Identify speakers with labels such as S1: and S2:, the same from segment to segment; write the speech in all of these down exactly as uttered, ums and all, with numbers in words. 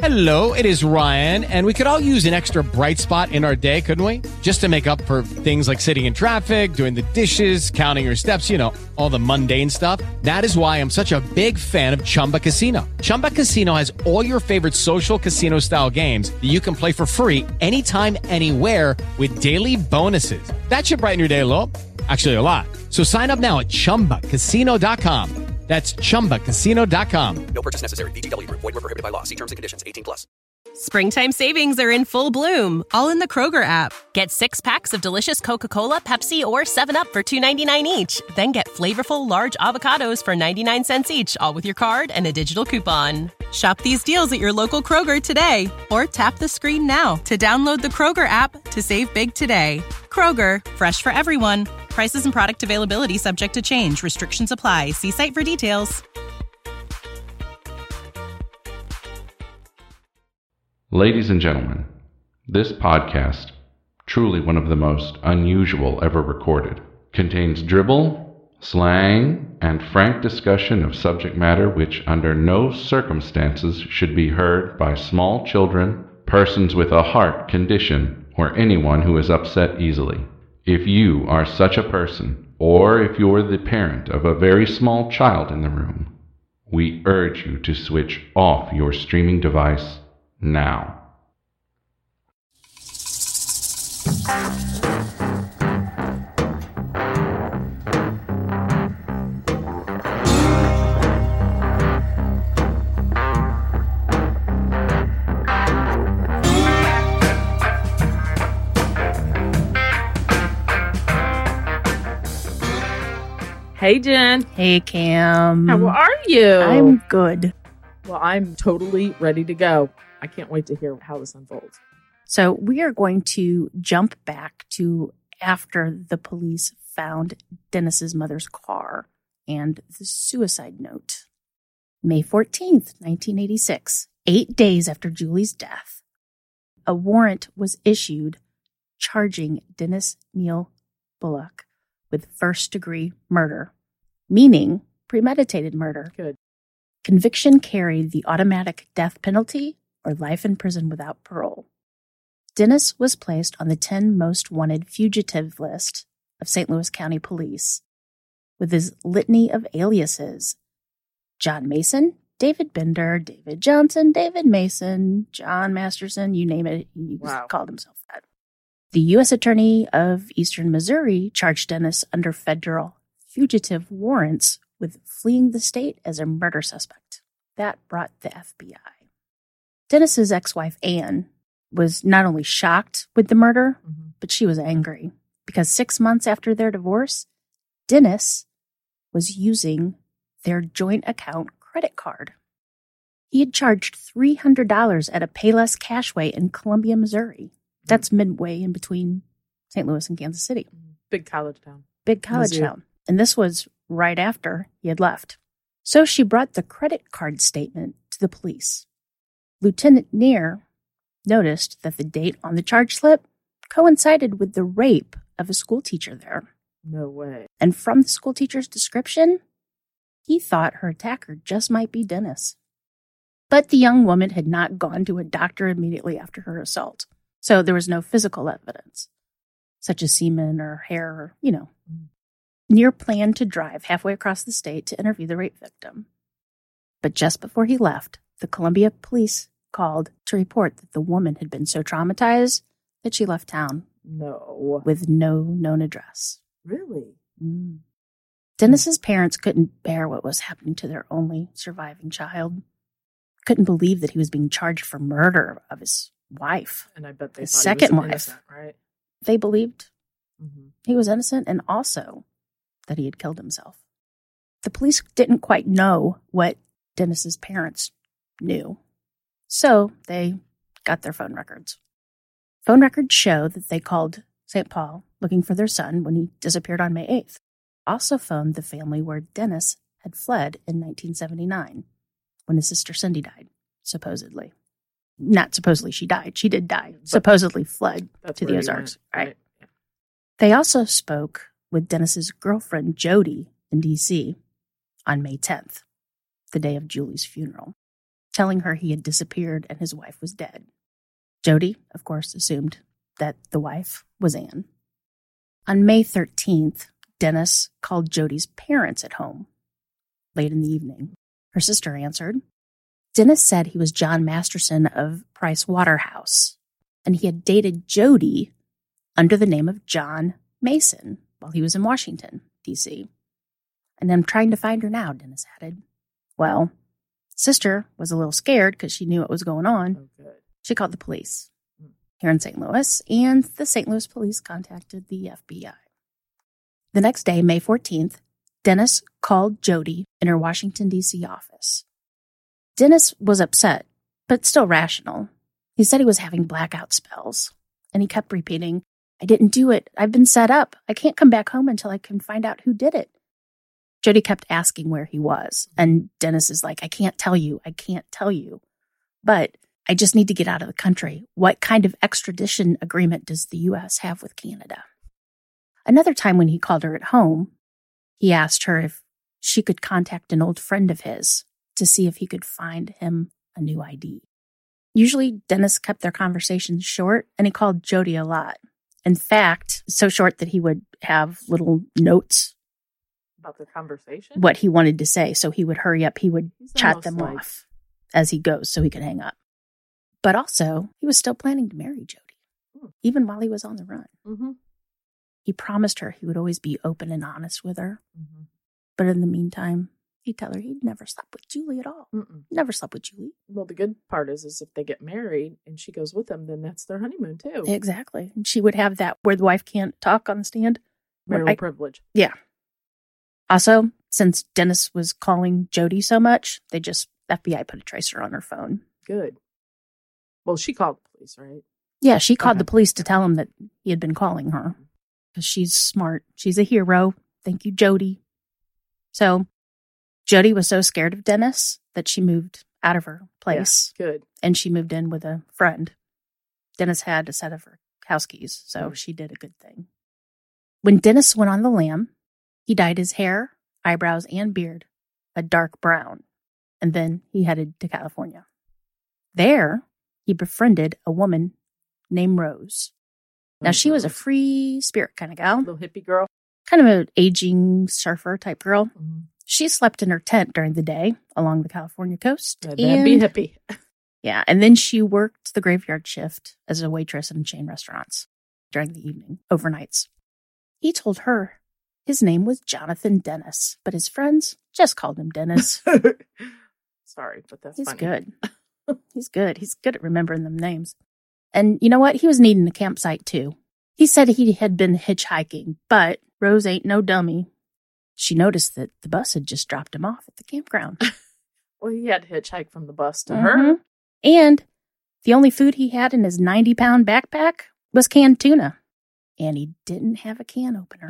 S1: Hello, it is Ryan, and we could all use an extra bright spot in our day, couldn't we? Just to make up for things like sitting in traffic, doing the dishes, counting your steps, you know, all the mundane stuff. That is why I'm such a big fan of Chumba Casino. Chumba Casino has all your favorite social casino-style games that you can play for free anytime, anywhere with daily bonuses. That should brighten your day a little. Actually, a lot. So sign up now at chumba casino dot com. That's chumba casino dot com.
S2: No purchase necessary. V G W Group. Void where prohibited by law. See terms and conditions. eighteen plus.
S3: Springtime savings are in full bloom, all in the Kroger app. Get six packs of delicious Coca-Cola, Pepsi, or seven up for two ninety-nine each. Then get flavorful large avocados for ninety-nine cents each, all with your card and a digital coupon. Shop these deals at your local Kroger today, or tap the screen now to download the Kroger app to save big today. Kroger, fresh for everyone. Prices and product availability subject to change. Restrictions apply. See site for details.
S4: Ladies and gentlemen, this podcast, truly one of the most unusual ever recorded, contains dribble, slang, and frank discussion of subject matter which under no circumstances should be heard by small children, persons with a heart condition, or anyone who is upset easily. If you are such a person, or if you're the parent of a very small child in the room, we urge you to switch off your streaming device now.
S5: Hey, Jen.
S6: Hey, Cam.
S5: How are you?
S6: I'm good.
S5: Well, I'm totally ready to go. I can't wait to hear how this unfolds.
S6: So we are going to jump back to after the police found Dennis's mother's car and the suicide note. May fourteenth, nineteen eighty-six, eight days after Julie's death, a warrant was issued charging Dennis Neal Bullock with first-degree murder, meaning premeditated murder.
S5: Good.
S6: Conviction carried the automatic death penalty or life in prison without parole. Dennis was placed on the ten most wanted fugitive list of Saint Louis County Police with his litany of aliases: John Mason, David Bender, David Johnson, David Mason, John Masterson, you name it, he
S5: Wow.
S6: called himself that. The U S Attorney of Eastern Missouri charged Dennis under federal fugitive warrants with fleeing the state as a murder suspect. That brought the F B I. Dennis's ex-wife, Ann, was not only shocked with the murder,
S5: Mm-hmm.
S6: but she was angry because six months after their divorce, Dennis was using their joint account credit card. He had charged three hundred dollars at a Payless Cashway in Columbia, Missouri. That's midway in between Saint Louis and Kansas City.
S5: Big college town.
S6: Big college
S5: Missouri.
S6: town. And this was right after he had left. So she brought the credit card statement to the police. Lieutenant Neer noticed that the date on the charge slip coincided with the rape of a school teacher there.
S5: No way.
S6: And from the school teacher's description, he thought her attacker just might be Dennis. But the young woman had not gone to a doctor immediately after her assault. So there was no physical evidence, such as semen or hair, or, you know.
S5: Mm.
S6: Neer planned to drive halfway across the state to interview the rape victim. But just before he left, the Columbia police called to report that the woman had been so traumatized that she left town
S5: No.
S6: with no known address.
S5: Really?
S6: Mm. Dennis's parents couldn't bear what was happening to their only surviving child. Couldn't believe that he was being charged for murder of his wife.
S5: And I bet they
S6: His
S5: thought
S6: second
S5: he was
S6: wife.
S5: innocent, right?
S6: They believed
S5: Mm-hmm.
S6: he was innocent and also that he had killed himself. The police didn't quite know what Dennis's parents knew. So they got their phone records. Phone records show that they called Saint Paul looking for their son when he disappeared on May eighth. Also phoned the family where Dennis had fled in nineteen seventy-nine when his sister Cindy died, supposedly. Not supposedly she died. She did die.
S5: But
S6: supposedly fled
S5: That's
S6: to the
S5: where he
S6: Ozarks.
S5: went,
S6: Right.
S5: Yeah.
S6: They also spoke with Dennis's girlfriend, Jody, in D C on May tenth, the day of Julie's funeral. telling her he had disappeared and his wife was dead. Jody, of course, assumed that the wife was Ann. On May thirteenth, Dennis called Jody's parents at home. Late in the evening, her sister answered. Dennis said he was John Masterson of Price Waterhouse, and he had dated Jody under the name of John Mason while he was in Washington, D C And I'm trying to find her now, Dennis added. Well, sister was a little scared because she knew what was going on.
S5: Oh, good.
S6: She called the police here in Saint Louis, and the Saint Louis police contacted the F B I. The next day, May fourteenth, Dennis called Jody in her Washington, D C office. Dennis was upset, but still rational. He said he was having blackout spells, and he kept repeating, I didn't do it. I've been set up. I can't come back home until I can find out who did it. Jody kept asking where he was, and Dennis is like, I can't tell you. I can't tell you. But I just need to get out of the country. What kind of extradition agreement does the U S have with Canada? Another time when he called her at home, he asked her if she could contact an old friend of his to see if he could find him a new I D. Usually, Dennis kept their conversations short, and he called Jody a lot. In fact, so short that he would have little notes
S5: About the conversation?
S6: what he wanted to say, so he would hurry up. He would
S5: He's
S6: chat
S5: almost
S6: them
S5: like-
S6: off as he goes so he could hang up. But also, he was still planning to marry Jody,
S5: Hmm.
S6: even while he was on the run.
S5: Mm-hmm.
S6: He promised her he would always be open and honest with her.
S5: Mm-hmm.
S6: But in the meantime, he'd tell her he'd never slept with Julie at all.
S5: Mm-mm.
S6: Never slept with Julie.
S5: Well, the good part is, is if they get married and she goes with them, then that's their honeymoon too.
S6: Exactly. And she would have that where the wife can't talk on the stand.
S5: Marital
S6: I-
S5: privilege.
S6: Yeah. Also, since Dennis was calling Jody so much, they just, F B I put a tracer on her phone.
S5: Good. Well, she called the police, right?
S6: Yeah, she called
S5: Okay.
S6: the police to tell him that he had been calling her. Because she's smart. She's a hero. Thank you, Jody. So, Jody was so scared of Dennis that she moved out of her place.
S5: Yeah, good.
S6: And she moved in with a friend. Dennis had a set of her house keys, so
S5: Mm.
S6: she did a good thing. When Dennis went on the lam, he dyed his hair, eyebrows, and beard a dark brown, and then he headed to California. There, he befriended a woman named Rose. Now, she was a free spirit kind of gal,
S5: little hippie girl.
S6: kind of an aging surfer type girl.
S5: Mm-hmm.
S6: She slept in her tent during the day along the California coast.
S5: That'd be
S6: and-
S5: hippie.
S6: Yeah, and then she worked the graveyard shift as a waitress in chain restaurants during the evening, overnights. He told her his name was Jonathan Dennis, but his friends just called him Dennis.
S5: Sorry, but that's
S6: He's
S5: funny.
S6: good. He's good. He's good at remembering them names. And you know what? He was needing a campsite too. He said he had been hitchhiking, but Rose ain't no dummy. She noticed that the bus had just dropped him off at the campground.
S5: Well, he had to hitchhike from the bus to
S6: Mhm.
S5: her.
S6: And the only food he had in his ninety pound backpack was canned tuna. And he didn't have a can opener.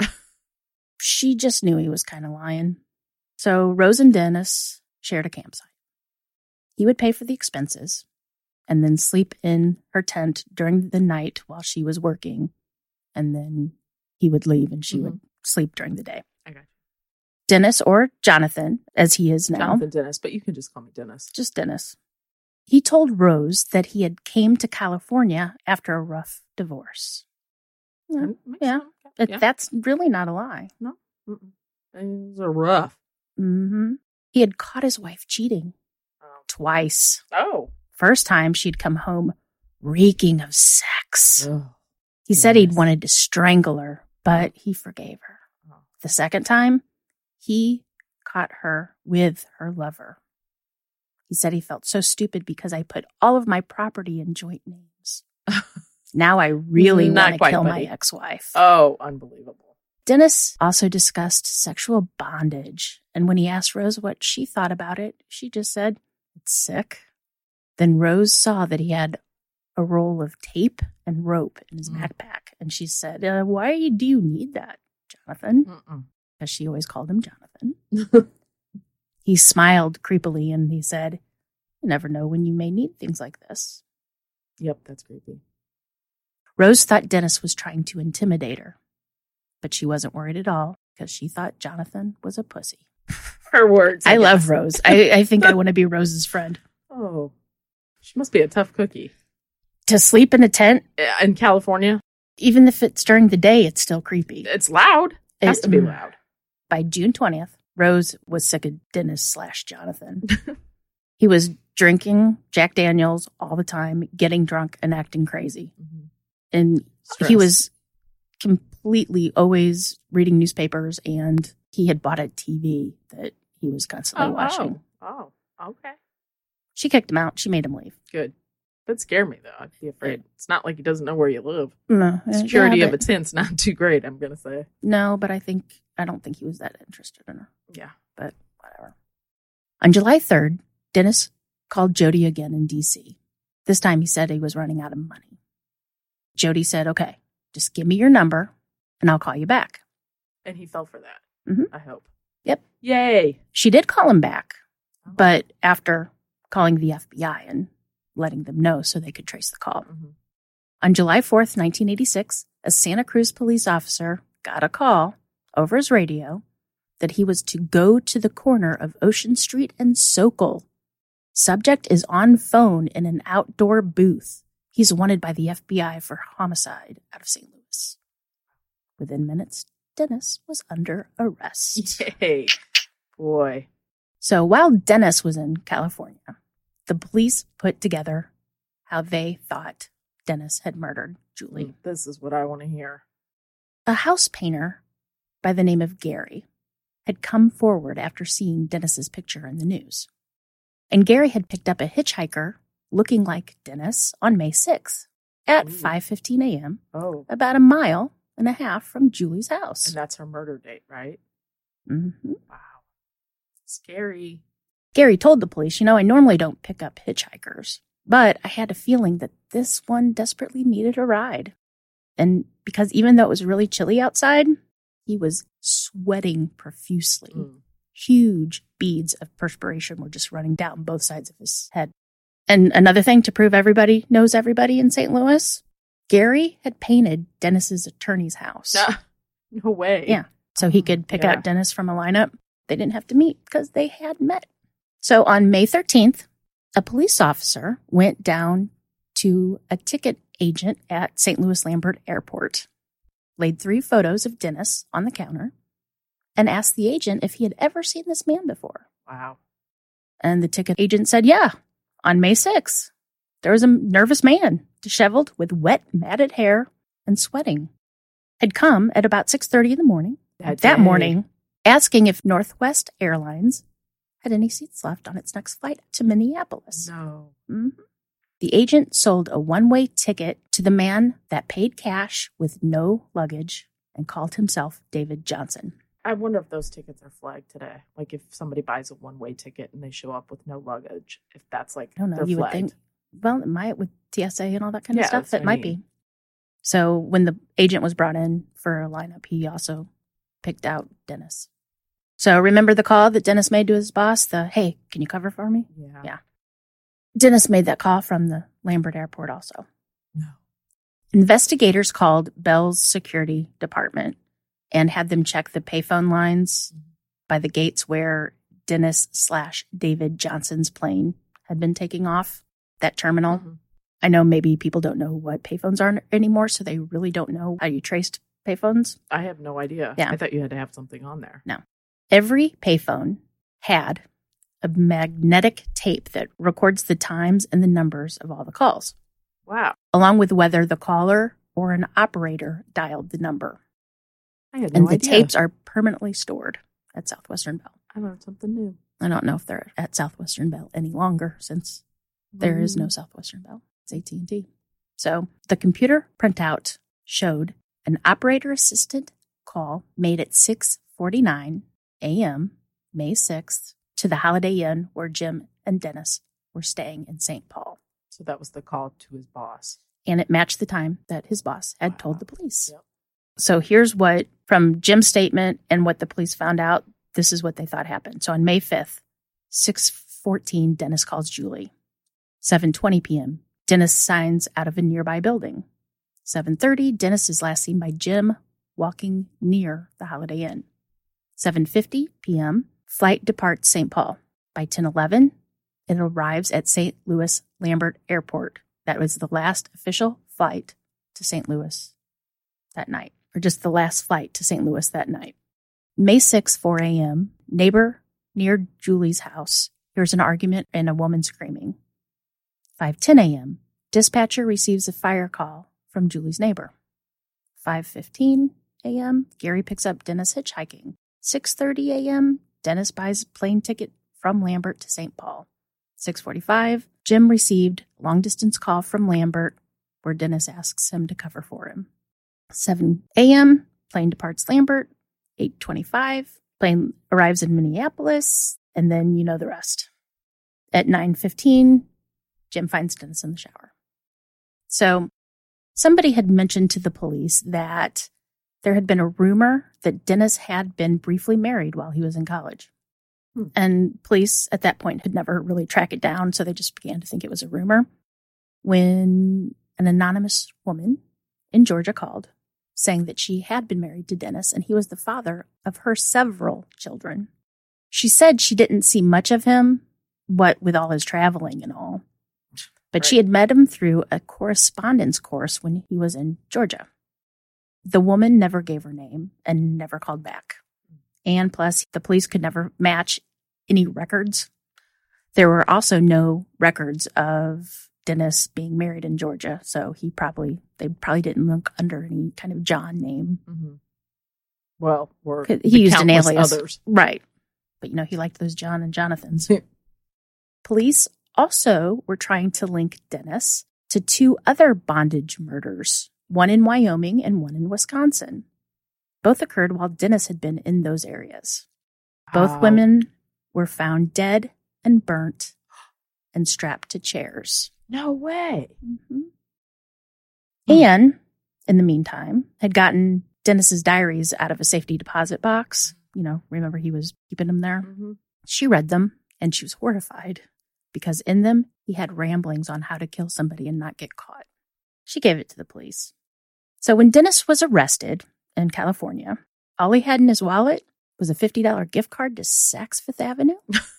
S6: She just knew he was kind of lying. So Rose and Dennis shared a campsite. He would pay for the expenses and then sleep in her tent during the night while she was working. And then he would leave and she would sleep during the day.
S5: I got you.
S6: Dennis, or Jonathan, as he is now.
S5: Jonathan Dennis, but you can just call me Dennis.
S6: Just Dennis. He told Rose that he had came to California after a rough divorce. Yeah,
S5: Mm, makes
S6: yeah.
S5: sense.
S6: But
S5: Yeah.
S6: that's really not a lie.
S5: Mm-mm. Things are rough.
S6: hmm He had caught his wife cheating
S5: Oh.
S6: twice.
S5: Oh.
S6: First time, she'd come home reeking of sex.
S5: Ugh.
S6: He said he'd
S5: Yes.
S6: wanted to strangle her, but he forgave her.
S5: Oh.
S6: The second time, he caught her with her lover. He said he felt so stupid because I put all of my property in joint names. Now I really
S5: Not
S6: want to
S5: quite,
S6: kill my
S5: buddy.
S6: ex-wife.
S5: Oh, unbelievable.
S6: Dennis also discussed sexual bondage, and when he asked Rose what she thought about it, she just said, "It's sick." Then Rose saw that he had a roll of tape and rope in his
S5: Mm.
S6: backpack, and she said, uh, "Why do you need that, Jonathan?"
S5: Mm-mm.
S6: Because she always called him Jonathan. He smiled creepily and he said, "You never know when you may need things like this."
S5: Yep, that's creepy.
S6: Rose thought Dennis was trying to intimidate her, but she wasn't worried at all because she thought Jonathan was a pussy.
S5: Her words.
S6: I,
S5: guess.
S6: love Rose. I, I think I want to be Rose's friend.
S5: Oh, she must be a tough cookie.
S6: To sleep in a tent,
S5: In California,
S6: even if it's during the day, it's still creepy.
S5: it's loud. It has
S6: It-
S5: to be loud.
S6: By June twentieth, Rose was sick of Dennis slash Jonathan. He was drinking Jack Daniels all the time, getting drunk and acting crazy.
S5: Mhm.
S6: And
S5: Stress.
S6: he was completely always reading newspapers, and he had bought a T V that he was constantly
S5: Oh,
S6: watching.
S5: oh, oh, okay.
S6: She kicked him out. She made him leave.
S5: Good. That'd scare me, though. I'd be afraid. It's not like he doesn't know where you live.
S6: No, uh,
S5: Security
S6: yeah,
S5: of a
S6: but-
S5: tent's not too great, I'm going to say.
S6: No, but I think I don't think he was that interested in her.
S5: Yeah.
S6: But whatever. On July third, Dennis called Jody again in D C. This time he said he was running out of money. Jody said, okay, just give me your number and I'll call you back.
S5: And he fell for that,
S6: Mhm.
S5: I hope.
S6: Yep.
S5: Yay.
S6: She did call him back, but after calling the F B I and letting them know so they could trace the call.
S5: Mhm.
S6: On July fourth, nineteen eighty-six, a Santa Cruz police officer got a call over his radio that he was to go to the corner of Ocean Street and Sokol. Subject is on phone in an outdoor booth. He's wanted by the F B I for homicide out of Saint Louis. Within minutes, Dennis was under arrest.
S5: Yay. Boy.
S6: So while Dennis was in California, the police put together how they thought Dennis had murdered Julie.
S5: This is what I want to hear.
S6: A house painter by the name of Gary had come forward after seeing Dennis's picture in the news. And Gary had picked up a hitchhiker looking like Dennis on May sixth at
S5: Ooh.
S6: five fifteen a.m.,
S5: Oh.
S6: about a mile and a half from Julie's house.
S5: And that's her murder date, right?
S6: hmm
S5: Wow. Scary.
S6: Gary told the police, you know, I normally don't pick up hitchhikers, but I had a feeling that this one desperately needed a ride. And because even though it was really chilly outside, he was sweating profusely.
S5: Mm.
S6: Huge beads of perspiration were just running down both sides of his head. And another thing to prove everybody knows everybody in Saint Louis, Gary had painted Dennis's attorney's house.
S5: No, no way.
S6: Yeah. So he could pick
S5: Yeah.
S6: out Dennis from a lineup. They didn't have to meet because they had met. So on May thirteenth, a police officer went down to a ticket agent at Saint Louis Lambert Airport, laid three photos of Dennis on the counter, and asked the agent if he had ever seen this man before.
S5: Wow.
S6: And the ticket agent said, yeah, on May sixth, there was a nervous man, disheveled with wet, matted hair and sweating, had come at about six thirty in the morning,
S5: That
S6: that
S5: day.
S6: morning, asking if Northwest Airlines had any seats left on its next flight to Minneapolis.
S5: No.
S6: Mhm. The agent sold a one-way ticket to the man that paid cash with no luggage and called himself David Johnson.
S5: I wonder if those tickets are flagged today. Like if somebody buys a one-way ticket and they show up with no luggage, if that's like
S6: I don't know.
S5: they're
S6: You would
S5: flagged.
S6: think, well, it might with T S A and all that kind
S5: Yeah,
S6: of stuff.
S5: that's what
S6: It
S5: I
S6: might
S5: mean.
S6: be. So when the agent was brought in for a lineup, he also picked out Dennis. So remember the call that Dennis made to his boss? The, hey, can you cover for me?
S5: Yeah.
S6: Yeah. Dennis made that call from the Lambert Airport also.
S5: No.
S6: Investigators called Bell's security department and had them check the payphone lines by the gates where Dennis slash David Johnson's plane had been taking off, that terminal.
S5: Mhm.
S6: I know maybe people don't know what payphones are anymore, so they really don't know how you traced payphones.
S5: I have no idea.
S6: Yeah.
S5: I thought you had to have something on there.
S6: No. Every payphone had a magnetic tape that records the times and the numbers of all the calls,
S5: Wow.
S6: along with whether the caller or an operator dialed the number.
S5: I had no
S6: And the
S5: idea.
S6: tapes are permanently stored at Southwestern Bell.
S5: I learned something new.
S6: I don't know if they're at Southwestern Bell any longer since there is
S5: Mm.
S6: no Southwestern Bell. It's A T and T. So the computer printout showed an operator assisted call made at six forty-nine a.m. May sixth to the Holiday Inn where Jim and Dennis were staying in Saint Paul.
S5: So that was the call to his boss.
S6: And it matched the time that his boss had told the police.
S5: Yep.
S6: So here's what, from Jim's statement and what the police found out, this is what they thought happened. So on May fifth, six fourteen, Dennis calls Julie. seven twenty p.m., Dennis signs out of a nearby building. seven thirty, Dennis is last seen by Jim walking near the Holiday Inn. seven fifty p.m., flight departs Saint Paul. By ten eleven, It arrives at Saint Louis Lambert Airport. That was the last official flight to Saint Louis that night, or just the last flight to Saint Louis that night. May sixth, four a.m., neighbor near Julie's house hears an argument and a woman screaming. five ten a.m., dispatcher receives a fire call from Julie's neighbor. five fifteen a.m., Gary picks up Dennis hitchhiking. six thirty a.m., Dennis buys a plane ticket from Lambert to Saint Paul. six forty-five, Jim received a long-distance call from Lambert where Dennis asks him to cover for him. seven a.m., plane departs Lambert. eight twenty-five, plane arrives in Minneapolis, and then you know the rest. At nine fifteen, Jim finds Dennis in the shower. So somebody had mentioned to the police that there had been a rumor that Dennis had been briefly married while he was in college. Hmm. And police at that point had never really tracked it down, so they just began to think it was a rumor. When an anonymous woman in Georgia called, saying that she had been married to Dennis and he was the father of her several children. She said she didn't see much of him, what with all his traveling and all. But right. She had met him through a correspondence course when he was in Georgia. The woman never gave her name and never called back. And plus, the police could never match any records. There were also no records of Dennis being married in Georgia, so he probably they probably didn't look under any kind of John name.
S5: Mm-hmm. Well, or
S6: he used an alias,
S5: others.
S6: Right? But you know, he liked those John and Jonathans. Police also were trying to link Dennis to two other bondage murders, one in Wyoming and one in Wisconsin. Both occurred while Dennis had been in those areas. Both wow. women were found dead and burnt and strapped to chairs.
S5: No way.
S6: Mm-hmm. Anne, in the meantime, had gotten Dennis's diaries out of a safety deposit box. You know, remember he was keeping them there?
S5: Mm-hmm.
S6: She read them, and she was horrified because in them, he had ramblings on how to kill somebody and not get caught. She gave it to the police. So when Dennis was arrested in California, all he had in his wallet was a fifty dollars gift card to Saks Fifth Avenue.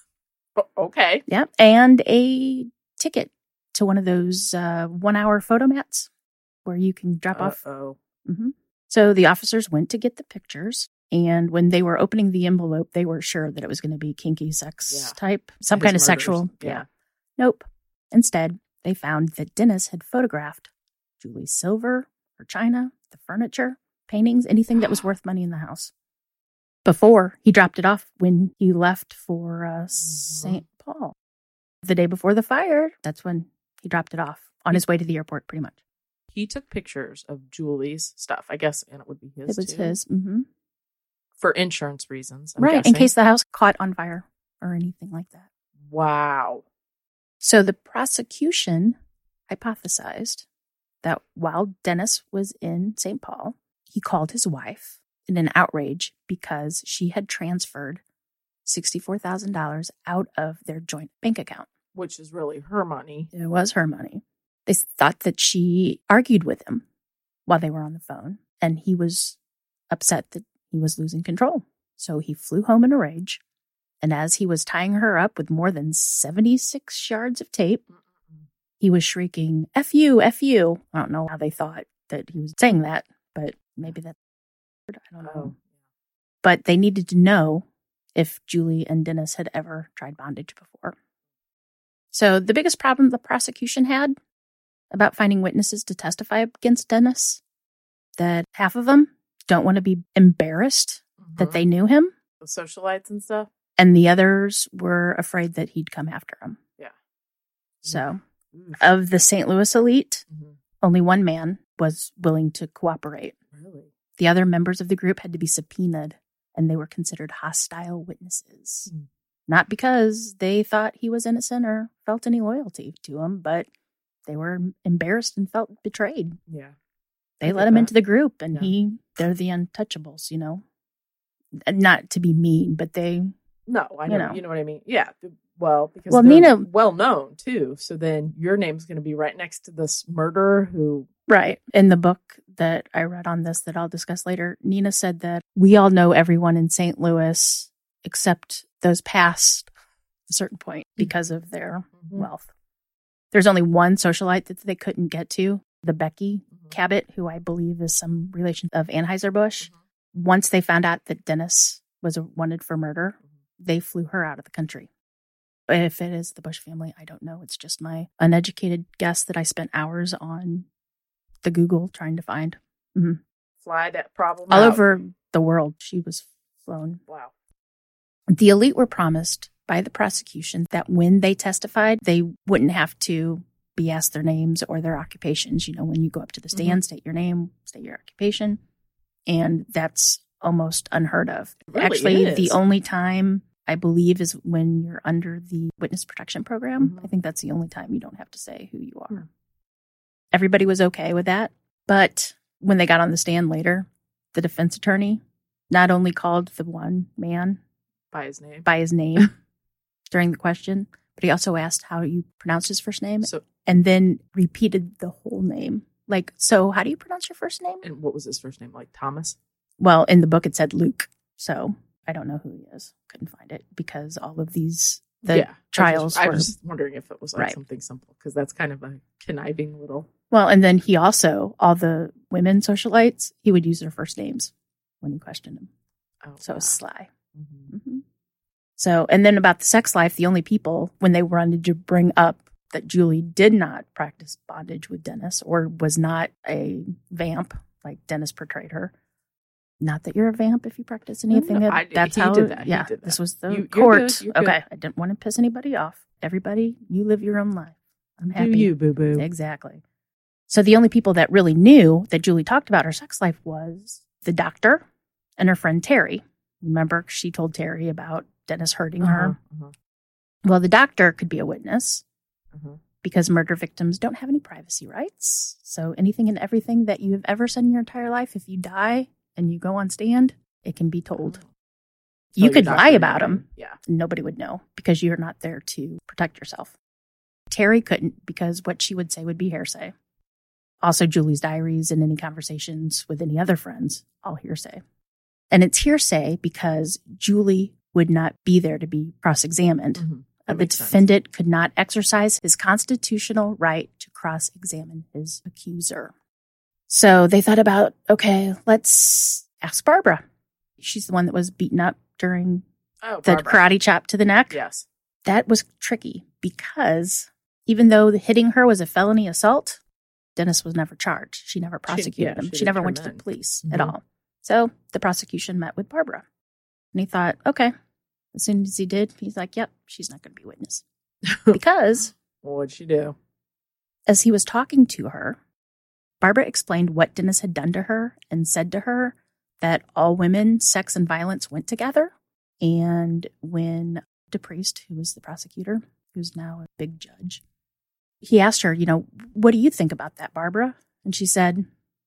S5: Okay.
S6: Yep. And a ticket to one of those uh, one-hour photomats where you can drop
S5: Uh-oh.
S6: off. Mm-hmm. So the officers went to get the pictures, and when they were opening the envelope, they were sure that it was going to be kinky sex
S5: yeah.
S6: type, some
S5: His
S6: kind of
S5: murders.
S6: sexual.
S5: Yeah.
S6: yeah. Nope. Instead, they found that Dennis had photographed Julie's silver, her china, the furniture, paintings, anything that was worth money in the house. Before he dropped it off when he left for uh, mm-hmm. Saint Paul. The day before the fire, that's when he dropped it off on his way to the airport, pretty much.
S5: He took pictures of Julie's stuff, I guess, and it would be his,
S6: It was
S5: too.
S6: his. Mm-hmm.
S5: For insurance reasons, I'm
S6: right,
S5: guessing.
S6: in case the house caught on fire or anything like that.
S5: Wow.
S6: So the prosecution hypothesized that while Dennis was in Saint Paul, he called his wife in an outrage because she had transferred sixty-four thousand dollars out of their joint bank account.
S5: Which is really her money.
S6: It was her money. They thought that she argued with him while they were on the phone, and he was upset that he was losing control. So he flew home in a rage, and as he was tying her up with more than seventy-six yards of tape, he was shrieking, F you, F you. I don't know how they thought that he was saying that, but maybe that's I don't know.
S5: Oh.
S6: But they needed to know if Julie and Dennis had ever tried bondage before. So the biggest problem the prosecution had about finding witnesses to testify against Dennis, that half of them don't want to be embarrassed mm-hmm. that they knew him.
S5: The socialites and stuff.
S6: And the others were afraid that he'd come after them.
S5: Yeah.
S6: So
S5: mm-hmm.
S6: of the Saint Louis elite,
S5: mm-hmm.
S6: only one man was willing to cooperate.
S5: Really?
S6: The other members of the group had to be subpoenaed, and they were considered hostile witnesses. Mm. Not because they thought he was innocent or felt any loyalty to him, but they were embarrassed and felt betrayed.
S5: Yeah.
S6: They let him
S5: that.
S6: into the group, and
S5: yeah.
S6: he, they're the untouchables, you know. Not to be mean, but they...
S5: No, I know, you know, you know what I mean? Yeah. Well, because
S6: well,
S5: they're
S6: Nina,
S5: well known, too. So then your name's going to be right next to this murderer who...
S6: Right. In the book that I read on this that I'll discuss later, Nina said that we all know everyone in Saint Louis except those past a certain point because of their mm-hmm. wealth. There's only one socialite that they couldn't get to, the Becky mm-hmm. Cabot, who I believe is some relation of Anheuser-Busch. Mm-hmm. Once they found out that Dennis was wanted for murder, mm-hmm. they flew her out of the country. If it is the Bush family, I don't know. It's just my uneducated guess that I spent hours on the Google trying to find. Mm-hmm.
S5: Fly that problem
S6: all
S5: out.
S6: over the world. She was flown.
S5: Wow.
S6: The elite were promised by the prosecution that when they testified, they wouldn't have to be asked their names or their occupations. You know, when you go up to the stand, mm-hmm. state your name, state your occupation. And that's almost unheard of.
S5: Really
S6: Actually,
S5: is.
S6: The only time I believe is when you're under the witness protection program.
S5: Mm-hmm.
S6: I think that's the only time you don't have to say who you are. Mm-hmm. Everybody was okay with that. But when they got on the stand later, the defense attorney not only called the one man
S5: by his name,
S6: by his name during the question, but he also asked how you pronounce his first name
S5: so,
S6: and then repeated the whole name. Like, so how do you pronounce your first name?
S5: And what was his first name? Like Thomas?
S6: Well, in the book it said Luke. So I don't know who he is. Couldn't find it because all of these the
S5: yeah,
S6: trials
S5: I was,
S6: were.
S5: I was just wondering if it was like
S6: right.
S5: something simple because that's kind of a conniving little.
S6: Well, and then he also, all the women socialites, he would use their first names when he questioned them.
S5: Oh,
S6: so
S5: wow.
S6: it was sly.
S5: Mm-hmm.
S6: Mm-hmm. So, and then about the sex life, the only people, when they wanted to bring up that Julie did not practice bondage with Dennis or was not a vamp like Dennis portrayed her. Not that you're a vamp if you practice anything.
S5: No, no,
S6: that,
S5: I,
S6: that's
S5: he
S6: how,
S5: did that.
S6: yeah,
S5: he did that.
S6: This was the
S5: you,
S6: court.
S5: You're good, you're good.
S6: Okay, I didn't want to piss anybody off. Everybody, you live your own life. I'm happy.
S5: Do you, boo-boo.
S6: Exactly. So the only people that really knew that Julie talked about her sex life was the doctor and her friend Terry. Remember, she told Terry about Dennis hurting
S5: uh-huh,
S6: her.
S5: Uh-huh.
S6: Well, the doctor could be a witness
S5: uh-huh.
S6: because murder victims don't have any privacy rights. So anything and everything that you have ever said in your entire life, if you die and you go on stand, it can be told.
S5: Oh.
S6: You
S5: Tell
S6: could
S5: your
S6: lie
S5: doctor
S6: about
S5: name.
S6: them.
S5: Yeah.
S6: Nobody would know because you're not there to protect yourself. Terry couldn't because what she would say would be hearsay. Also, Julie's diaries and any conversations with any other friends, all hearsay. And it's hearsay because Julie would not be there to be cross-examined.
S5: Mm-hmm.
S6: Uh, the
S5: makes
S6: defendant
S5: sense.
S6: could not exercise his constitutional right to cross-examine his accuser. So they thought about, okay, let's ask Barbara. She's the one that was beaten up during
S5: Oh,
S6: the
S5: Barbara.
S6: karate chop to the neck.
S5: Yes.
S6: That was tricky because even though the hitting her was a felony assault, Dennis was never charged. She never prosecuted
S5: yeah,
S6: him.
S5: she
S6: She never went to
S5: didn't
S6: the
S5: turn in.
S6: police
S5: Mhm.
S6: at all. So the prosecution met with Barbara. And he thought, okay. As soon as he did, he's like, yep, she's not going to be a witness. Because
S5: Well, what'd she do?
S6: as he was talking to her, Barbara explained what Dennis had done to her and said to her that all women, sex, and violence went together. And when DePriest, who was the prosecutor, who's now a big judge, he asked her, you know, what do you think about that, Barbara? And she said,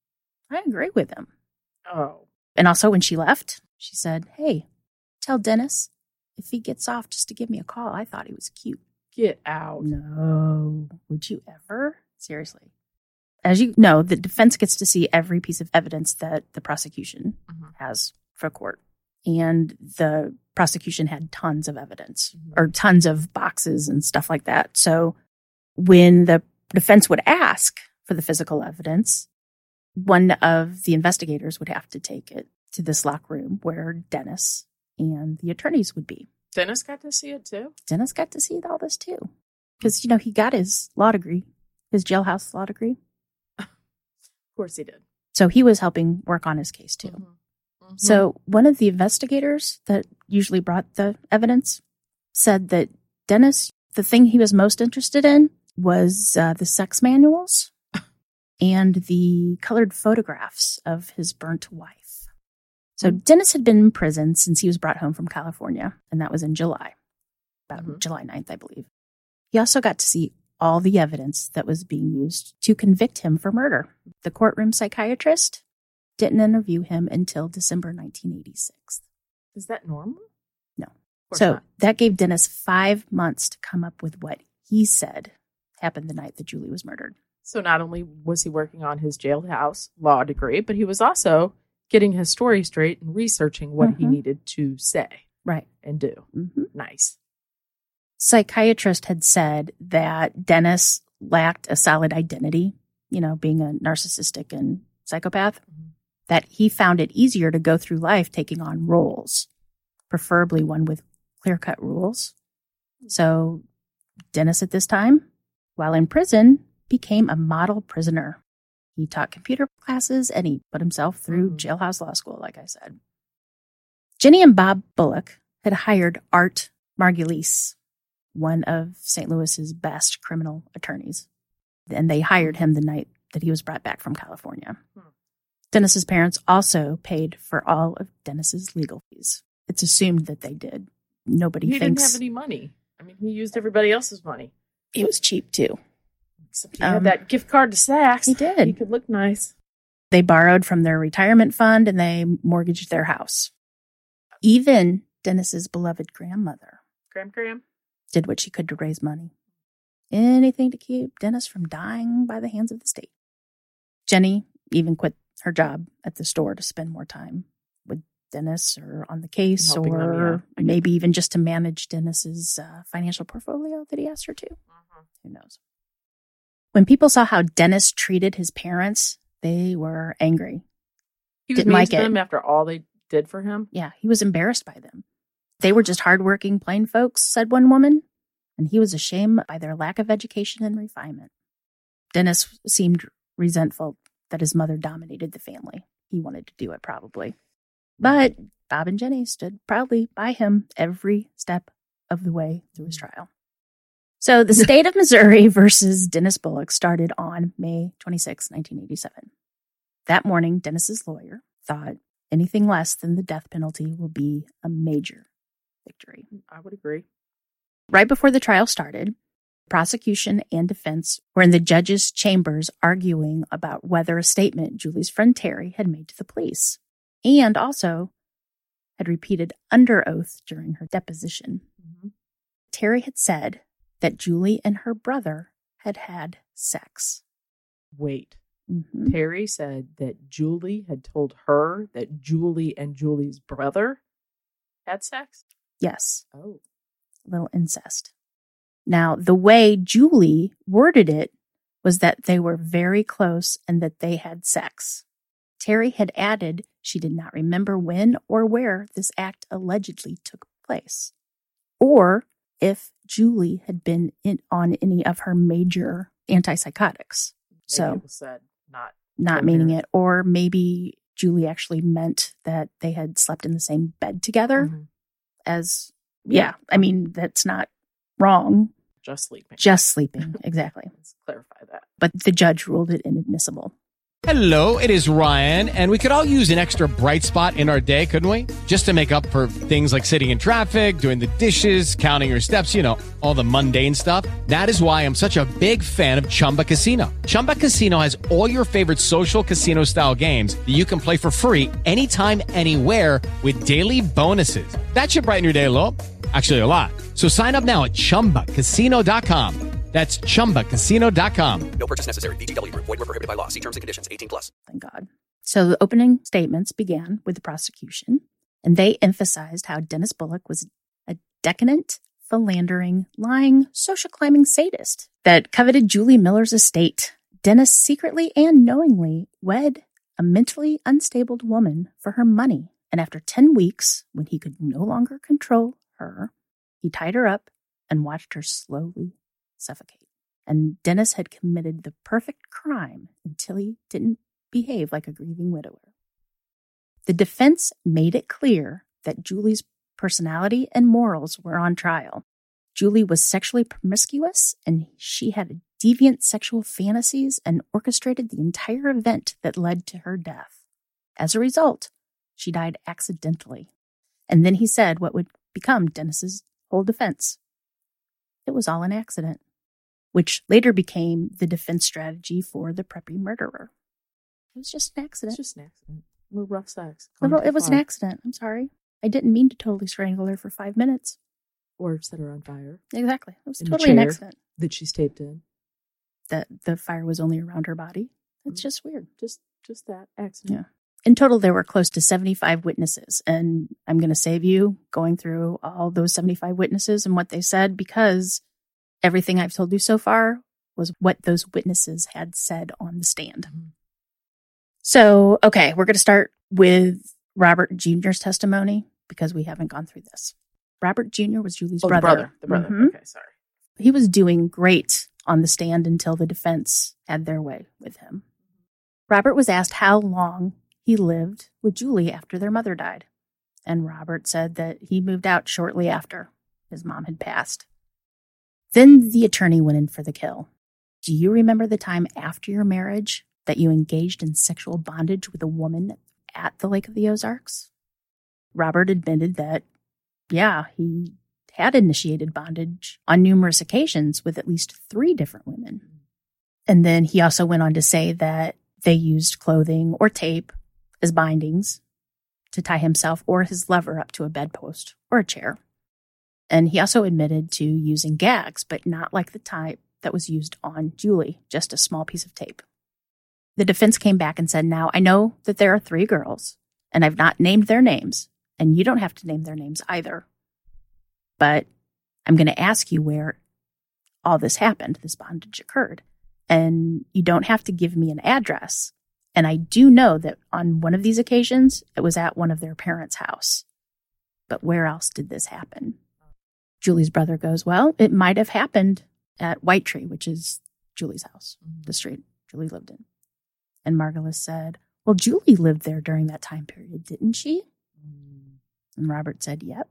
S6: I agree with him.
S5: Oh.
S6: And also when she left, she said, hey, tell Dennis if he gets off just to give me a call. I thought he was cute.
S5: Get out.
S6: No. Would you ever? Seriously. As you know, the defense gets to see every piece of evidence that the prosecution
S5: Mhm.
S6: has for court. And the prosecution had tons of evidence
S5: Mhm.
S6: or tons of boxes and stuff like that. So when the defense would ask for the physical evidence, one of the investigators would have to take it to this locked room where Dennis and the attorneys would be.
S5: Dennis got to see it too?
S6: Dennis got to see all this too. Because, you know, he got his law degree, his jailhouse law degree.
S5: Of course he did.
S6: So he was helping work on his case too.
S5: Mhm. Mhm.
S6: So one of the investigators that usually brought the evidence said that Dennis, the thing he was most interested in was uh, the sex manuals and the colored photographs of his burnt wife. So Dennis had been in prison since he was brought home from California, and that was in July, about
S5: Mhm.
S6: July ninth, I believe. He also got to see all the evidence that was being used to convict him for murder. The courtroom psychiatrist didn't interview him until December nineteen eighty-six.
S5: Is that normal?
S6: No.
S5: Of course
S6: So
S5: not.
S6: that gave Dennis five months to come up with what he said happened the night that Julie was murdered.
S5: So not only was he working on his jailhouse law degree, but he was also getting his story straight and researching what he
S6: Mhm.
S5: needed to say
S6: Right.
S5: and do.
S6: hmm
S5: Nice.
S6: Psychiatrist had said that Dennis lacked a solid identity, you know, being a narcissistic and psychopath, mm-hmm. that he found it easier to go through life taking on roles, preferably one with clear-cut rules. So Dennis at this time, while in prison, became a model prisoner. He taught computer classes and he put himself through mm-hmm. jailhouse law school, like I said. Jenny and Bob Bullock had hired Art Margulies, one of Saint Louis's best criminal attorneys. And they hired him the night that he was brought back from California. Hmm. Dennis's parents also paid for all of Dennis's legal fees. It's assumed that they did. Nobody
S5: he
S6: thinks...
S5: He didn't have any money. I mean, he used everybody else's money.
S6: He was cheap, too.
S5: Except he um, had that gift card to Saks.
S6: He did.
S5: He could look nice.
S6: They borrowed from their retirement fund and they mortgaged their house. Even Dennis's beloved grandmother...
S5: Gram Gram?
S6: Did what she could to raise money. Anything to keep Dennis from dying by the hands of the state. Jenny even quit her job at the store to spend more time with Dennis or on the case, or them, yeah. maybe even just to manage Dennis's uh, financial portfolio that he asked her to. Uh-huh. Who knows? When people saw how Dennis treated his parents, they were angry.
S5: He was
S6: Didn't
S5: mean
S6: like
S5: to
S6: it.
S5: them after all they did for him?
S6: Yeah, he was embarrassed by them. They were just hardworking, plain folks, said one woman, and he was ashamed by their lack of education and refinement. Dennis seemed resentful that his mother dominated the family. He wanted to do it, probably. But Bob and Jenny stood proudly by him every step of the way through his trial. So the state of Missouri versus Dennis Bullock started on May twenty-sixth, nineteen eighty-seven. That morning, Dennis's lawyer thought anything less than the death penalty will be a major victory.
S5: I would agree.
S6: Right before the trial started, prosecution and defense were in the judge's chambers arguing about whether a statement Julie's friend Terry had made to the police, and also had repeated under oath during her deposition. Mm-hmm. Terry had said that Julie and her brother had had sex.
S5: Wait.
S6: Mm-hmm.
S5: Terry said that Julie had told her that Julie and Julie's brother had sex?
S6: Yes.
S5: Oh.
S6: A little incest. Now, the way Julie worded it was that they were very close and that they had sex. Terry had added she did not remember when or where this act allegedly took place, or if Julie had been in, on any of her major antipsychotics.
S5: Maybe
S6: so
S5: it was said not
S6: not meaning her. It, or maybe Julie actually meant that they had slept in the same bed together. Mm-hmm. As yeah, yeah, I mean that's not wrong.
S5: Just sleeping.
S6: Just sleeping, exactly.
S5: Let's clarify that.
S6: But the judge ruled it inadmissible.
S1: Hello, it is Ryan, and we could all use an extra bright spot in our day, couldn't we? Just to make up for things like sitting in traffic, doing the dishes, counting your steps, you know, all the mundane stuff. That is why I'm such a big fan of Chumba Casino. Chumba Casino has all your favorite social casino-style games that you can play for free anytime, anywhere with daily bonuses. That should brighten your day a little. Actually, a lot. So sign up now at chumba casino dot com. That's chumba casino dot com.
S2: No purchase necessary. V G W Group. Void where prohibited by law. See terms and conditions. eighteen plus.
S6: Thank God. So the opening statements began with the prosecution, and they emphasized how Dennis Bullock was a decadent, philandering, lying, social climbing sadist that coveted Julie Miller's estate. Dennis secretly and knowingly wed a mentally unstable woman for her money, and after ten weeks, when he could no longer control her, he tied her up and watched her slowly suffocate. And Dennis had committed the perfect crime until he didn't behave like a grieving widower. The defense made it clear that Julie's personality and morals were on trial. Julie was sexually promiscuous, and she had deviant sexual fantasies and orchestrated the entire event that led to her death. As a result, she died accidentally. And then he said what would become Dennis's whole defense. It was all an accident, which later became the defense strategy for the preppy murderer. It was just an accident.
S5: It's just an accident. A little rough sex.
S6: Little, it was far. An accident. I'm sorry. I didn't mean to totally strangle her for five minutes.
S5: Or set her on fire.
S6: Exactly. It was
S5: in
S6: totally an accident.
S5: That she's taped in.
S6: That the fire was only around her body. It's mm-hmm. just weird.
S5: Just just that accident.
S6: Yeah. In total, there were close to seventy-five witnesses, and I'm going to save you going through all those seventy-five witnesses and what they said, because everything I've told you so far was what those witnesses had said on the stand. Mm-hmm. So, okay, we're going to start with Robert Junior's testimony, because we haven't gone through this. Robert Junior was Julie's
S5: oh,
S6: brother.
S5: The brother. The brother.
S6: Mm-hmm.
S5: Okay, sorry.
S6: He was doing great on the stand until the defense had their way with him. Robert was asked how long he lived with Julie after their mother died. And Robert said that he moved out shortly after his mom had passed. Then the attorney went in for the kill. Do you remember the time after your marriage that you engaged in sexual bondage with a woman at the Lake of the Ozarks? Robert admitted that, yeah, he had initiated bondage on numerous occasions with at least three different women. And then he also went on to say that they used clothing or tape as bindings to tie himself or his lover up to a bedpost or a chair. And he also admitted to using gags, but not like the type that was used on Julie, just a small piece of tape. The defense came back and said, now, I know that there are three girls, and I've not named their names, and you don't have to name their names either. But I'm going to ask you where all this happened, this bondage occurred. And you don't have to give me an address. And I do know that on one of these occasions, it was at one of their parents' house. But where else did this happen? Julie's brother goes, well, it might have happened at White Tree, which is Julie's house, mm-hmm. the street Julie lived in. And Margulis said, well, Julie lived there during that time period, didn't she? Mm. And Robert said, yep.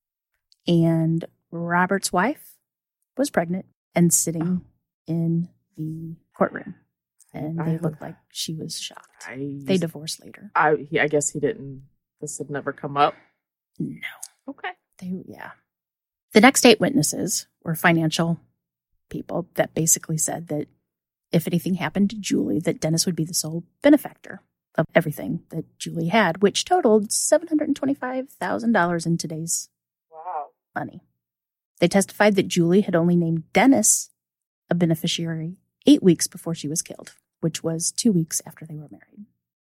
S6: And Robert's wife was pregnant and sitting oh. in the courtroom. And they I, looked like she was shocked. I, they divorced later.
S5: I he, I guess he didn't, this had never come up?
S6: No.
S5: Okay.
S6: They, yeah. The next eight witnesses were financial people that basically said that if anything happened to Julie, that Dennis would be the sole benefactor of everything that Julie had, which totaled seven hundred twenty-five thousand dollars in today's
S5: wow.
S6: money. They testified that Julie had only named Dennis a beneficiary eight weeks before she was killed, which was two weeks after they were married.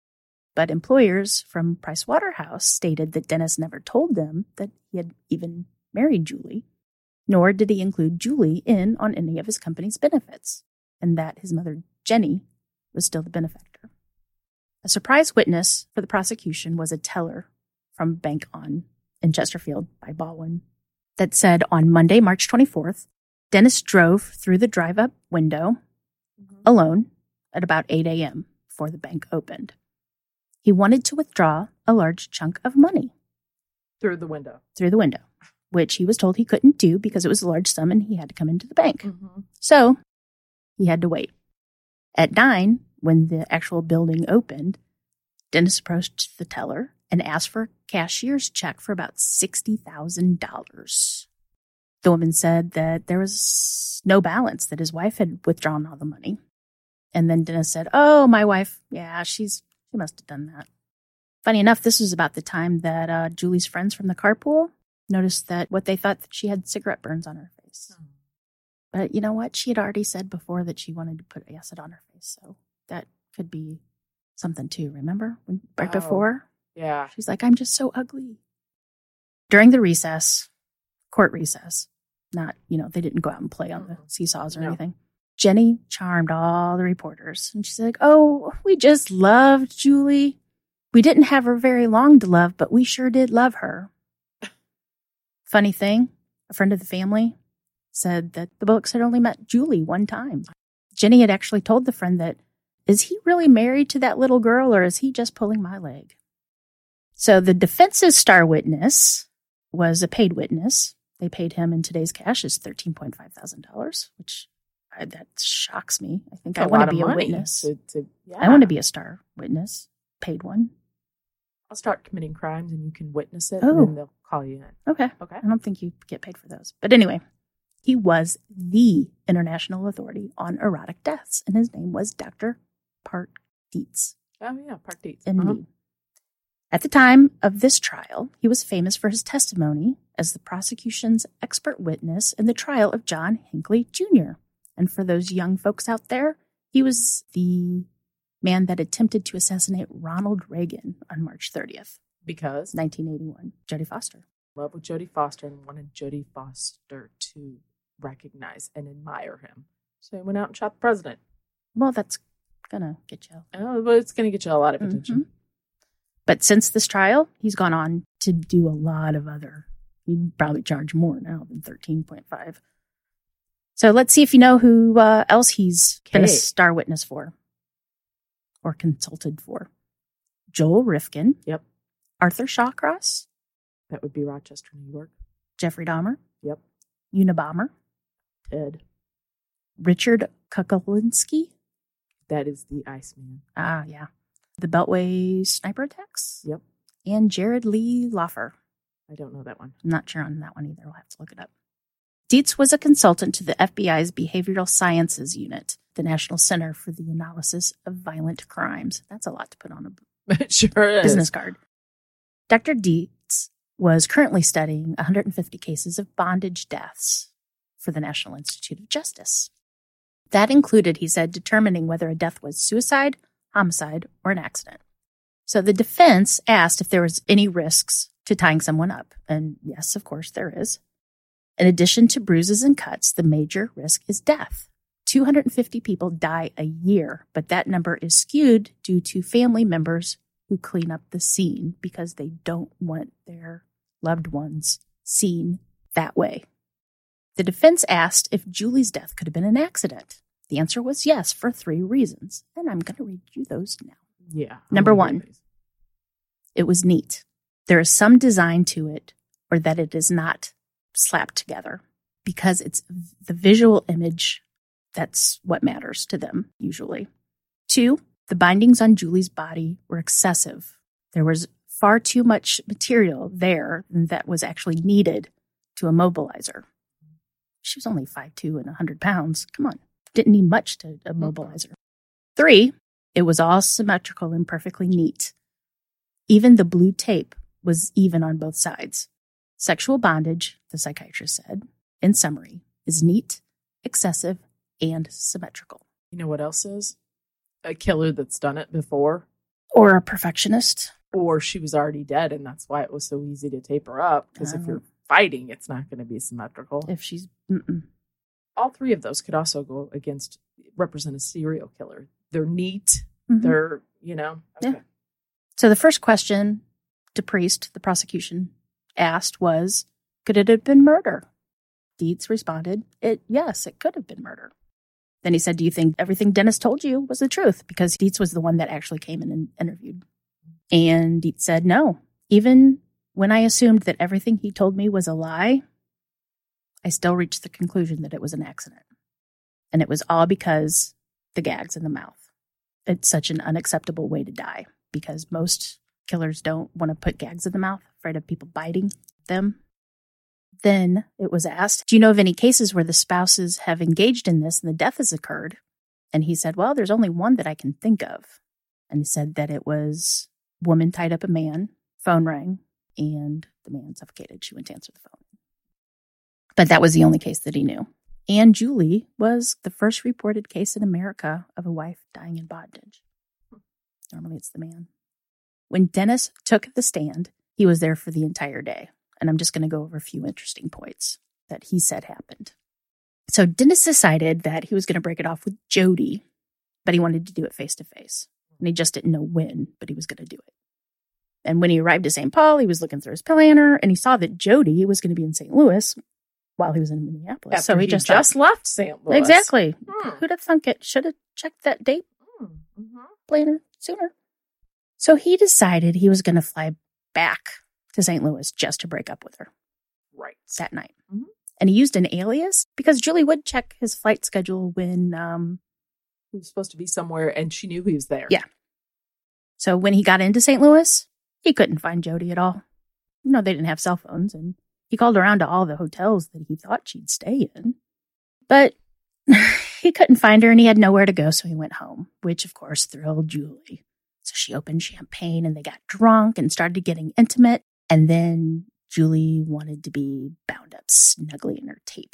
S6: But employers from Price Waterhouse stated that Dennis never told them that he had even married Julie, nor did he include Julie in on any of his company's benefits, and that his mother, Jenny, was still the benefactor. A surprise witness for the prosecution was a teller from Bank On in Chesterfield by Baldwin that said on Monday, March twenty-fourth, Dennis drove through the drive-up window mm-hmm. alone at about eight a.m. before the bank opened. He wanted to withdraw a large chunk of money.
S5: Through the window.
S6: Through the window, which he was told he couldn't do because it was a large sum and he had to come into the bank.
S5: Mm-hmm.
S6: So he had to wait. At nine, when the actual building opened, Dennis approached the teller and asked for a cashier's check for about sixty thousand dollars. The woman said that there was no balance, that his wife had withdrawn all the money. And then Dennis said, oh, my wife, yeah, she's she must have done that. Funny enough, this was about the time that uh, Julie's friends from the carpool noticed that what they thought that she had cigarette burns on her face. Oh. But you know what? She had already said before that she wanted to put acid on her face. So that could be something too, remember? When, right oh, before?
S5: Yeah.
S6: She's like, I'm just so ugly. During the recess, court recess, not, you know, they didn't go out and play on the seesaws or no. anything. Jenny charmed all the reporters. And she's like, oh, we just loved Julie. We didn't have her very long to love, but we sure did love her. Funny thing, a friend of the family said that the Bullocks had only met Julie one time. Jenny had actually told the friend that, is he really married to that little girl or is he just pulling my leg? So the defense's star witness was a paid witness. They paid him in today's cash is thirteen point five thousand dollars, which I, that shocks me. I think I want to be a witness.
S5: To, to, yeah.
S6: I want to be a star witness, paid one.
S5: I'll start committing crimes and you can witness it
S6: oh.
S5: and then they'll call you in.
S6: Okay.
S5: Okay.
S6: I don't think you get paid for those. But anyway, he was the international authority on erotic deaths, and his name was Doctor Park Dietz.
S5: Oh, yeah, Park Dietz.
S6: Indeed.
S5: Uh-huh.
S6: At the time of this trial, he was famous for his testimony as the prosecution's expert witness in the trial of John Hinckley Junior And for those young folks out there, he was the man that attempted to assassinate Ronald Reagan on March thirtieth,
S5: Because
S6: nineteen eighty-one. Jodie Foster.
S5: love with Jodie Foster and wanted Jodie Foster to recognize and admire him. So he went out and shot the president.
S6: Well, that's gonna get you.
S5: Oh, but it's going to get you a lot of attention.
S6: Mhm. But since this trial, he's gone on to do a lot of other. He'd probably charge more now than thirteen point five. So let's see if you know who uh, else he's been a
S5: Okay.
S6: star witness for or consulted for. Joel Rifkin,
S5: Yep.
S6: Arthur Shawcross,
S5: That would be Rochester, New York.
S6: Jeffrey Dahmer,
S5: Yep.
S6: Unabomber,
S5: Ted.
S6: Richard Kukulinski.
S5: That is the Iceman.
S6: Ah, yeah. The Beltway sniper attacks.
S5: Yep.
S6: And Jared Lee Loffer.
S5: I don't know that one.
S6: I'm not sure on that one either. We'll have to look it up. Dietz was a consultant to the F B I's Behavioral Sciences Unit, the National Center for the Analysis of Violent Crimes. That's a lot to put on a
S5: It sure is.
S6: business card. Doctor Dietz was currently studying one hundred fifty cases of bondage deaths for the National Institute of Justice. That included, he said, determining whether a death was suicide, homicide, or an accident. So the defense asked if there was any risks to tying someone up. And yes, of course, there is. In addition to bruises and cuts, the major risk is death. two hundred fifty people die a year, but that number is skewed due to family members who clean up the scene because they don't want their loved ones seen that way. The defense asked if Julie's death could have been an accident. The answer was yes for three reasons, and I'm going to read you those now.
S5: Yeah.
S6: Number
S5: I'm
S6: one.
S5: gonna-
S6: It was neat. There is some design to it, or that it is not slapped together, because it's the visual image that's what matters to them, usually. Two, the bindings on Julie's body were excessive. There was far too much material there that was actually needed to immobilize her. She was only five foot two and one hundred pounds. Come on. Didn't need much to immobilize her. Three, it was all symmetrical and perfectly neat. Even the blue tape was even on both sides. Sexual bondage, the psychiatrist said, in summary, is neat, excessive, and symmetrical.
S5: You know what else is? A killer that's done it before.
S6: Or a perfectionist.
S5: Or she was already dead, and that's why it was so easy to tape her up. Because if
S6: Oh.
S5: you're fighting, it's not going to be symmetrical.
S6: If she's, mm-mm.
S5: All three of those could also go against, represent a serial killer. They're neat.
S6: Mhm.
S5: They're, you know.
S6: Yeah.
S5: Okay.
S6: So the first question DePriest, the prosecution, asked was, could it have been murder? Dietz responded, "It yes, it could have been murder." Then he said, do you think everything Dennis told you was the truth? Because Dietz was the one that actually came in and interviewed. And Dietz said, no. Even when I assumed that everything he told me was a lie, I still reached the conclusion that it was an accident. And it was all because the gags in the mouth. It's such an unacceptable way to die because most killers don't want to put gags in the mouth, afraid of people biting them. Then it was asked, do you know of any cases where the spouses have engaged in this and the death has occurred? And he said, well, there's only one that I can think of. And he said that it was a woman tied up a man, phone rang, and the man suffocated. She went to answer the phone. But that was the only case that he knew. And Julie was the first reported case in America of a wife dying in bondage. Normally it's the man. When Dennis took the stand, he was there for the entire day. And I'm just going to go over a few interesting points that he said happened. So Dennis decided that he was going to break it off with Jody, but he wanted to do it face to face. And he just didn't know when, but he was going to do it. And when he arrived at Saint Paul, he was looking through his planner and he saw that Jody was going to be in Saint Louis while he was in Minneapolis.
S5: After
S6: so he,
S5: he
S6: just,
S5: just
S6: thought,
S5: left Saint Louis.
S6: Exactly.
S5: Hmm.
S6: Who'd have thunk it? Should have checked that date
S5: Mm-hmm.
S6: planner sooner. So he decided he was going to fly back to Saint Louis just to break up with her
S5: Right.
S6: that night.
S5: Mhm.
S6: And he used an alias because Julie would check his flight schedule when, um,
S5: He was supposed to be somewhere, and she knew he was there.
S6: Yeah. so when he got into Saint Louis, he couldn't find Jody at all. You know, they didn't have cell phones, and he called around to all the hotels that he thought she'd stay in. But he couldn't find her and he had nowhere to go, so he went home, which of course thrilled Julie. So she opened champagne and they got drunk and started getting intimate. And then Julie wanted to be bound up snugly in her tape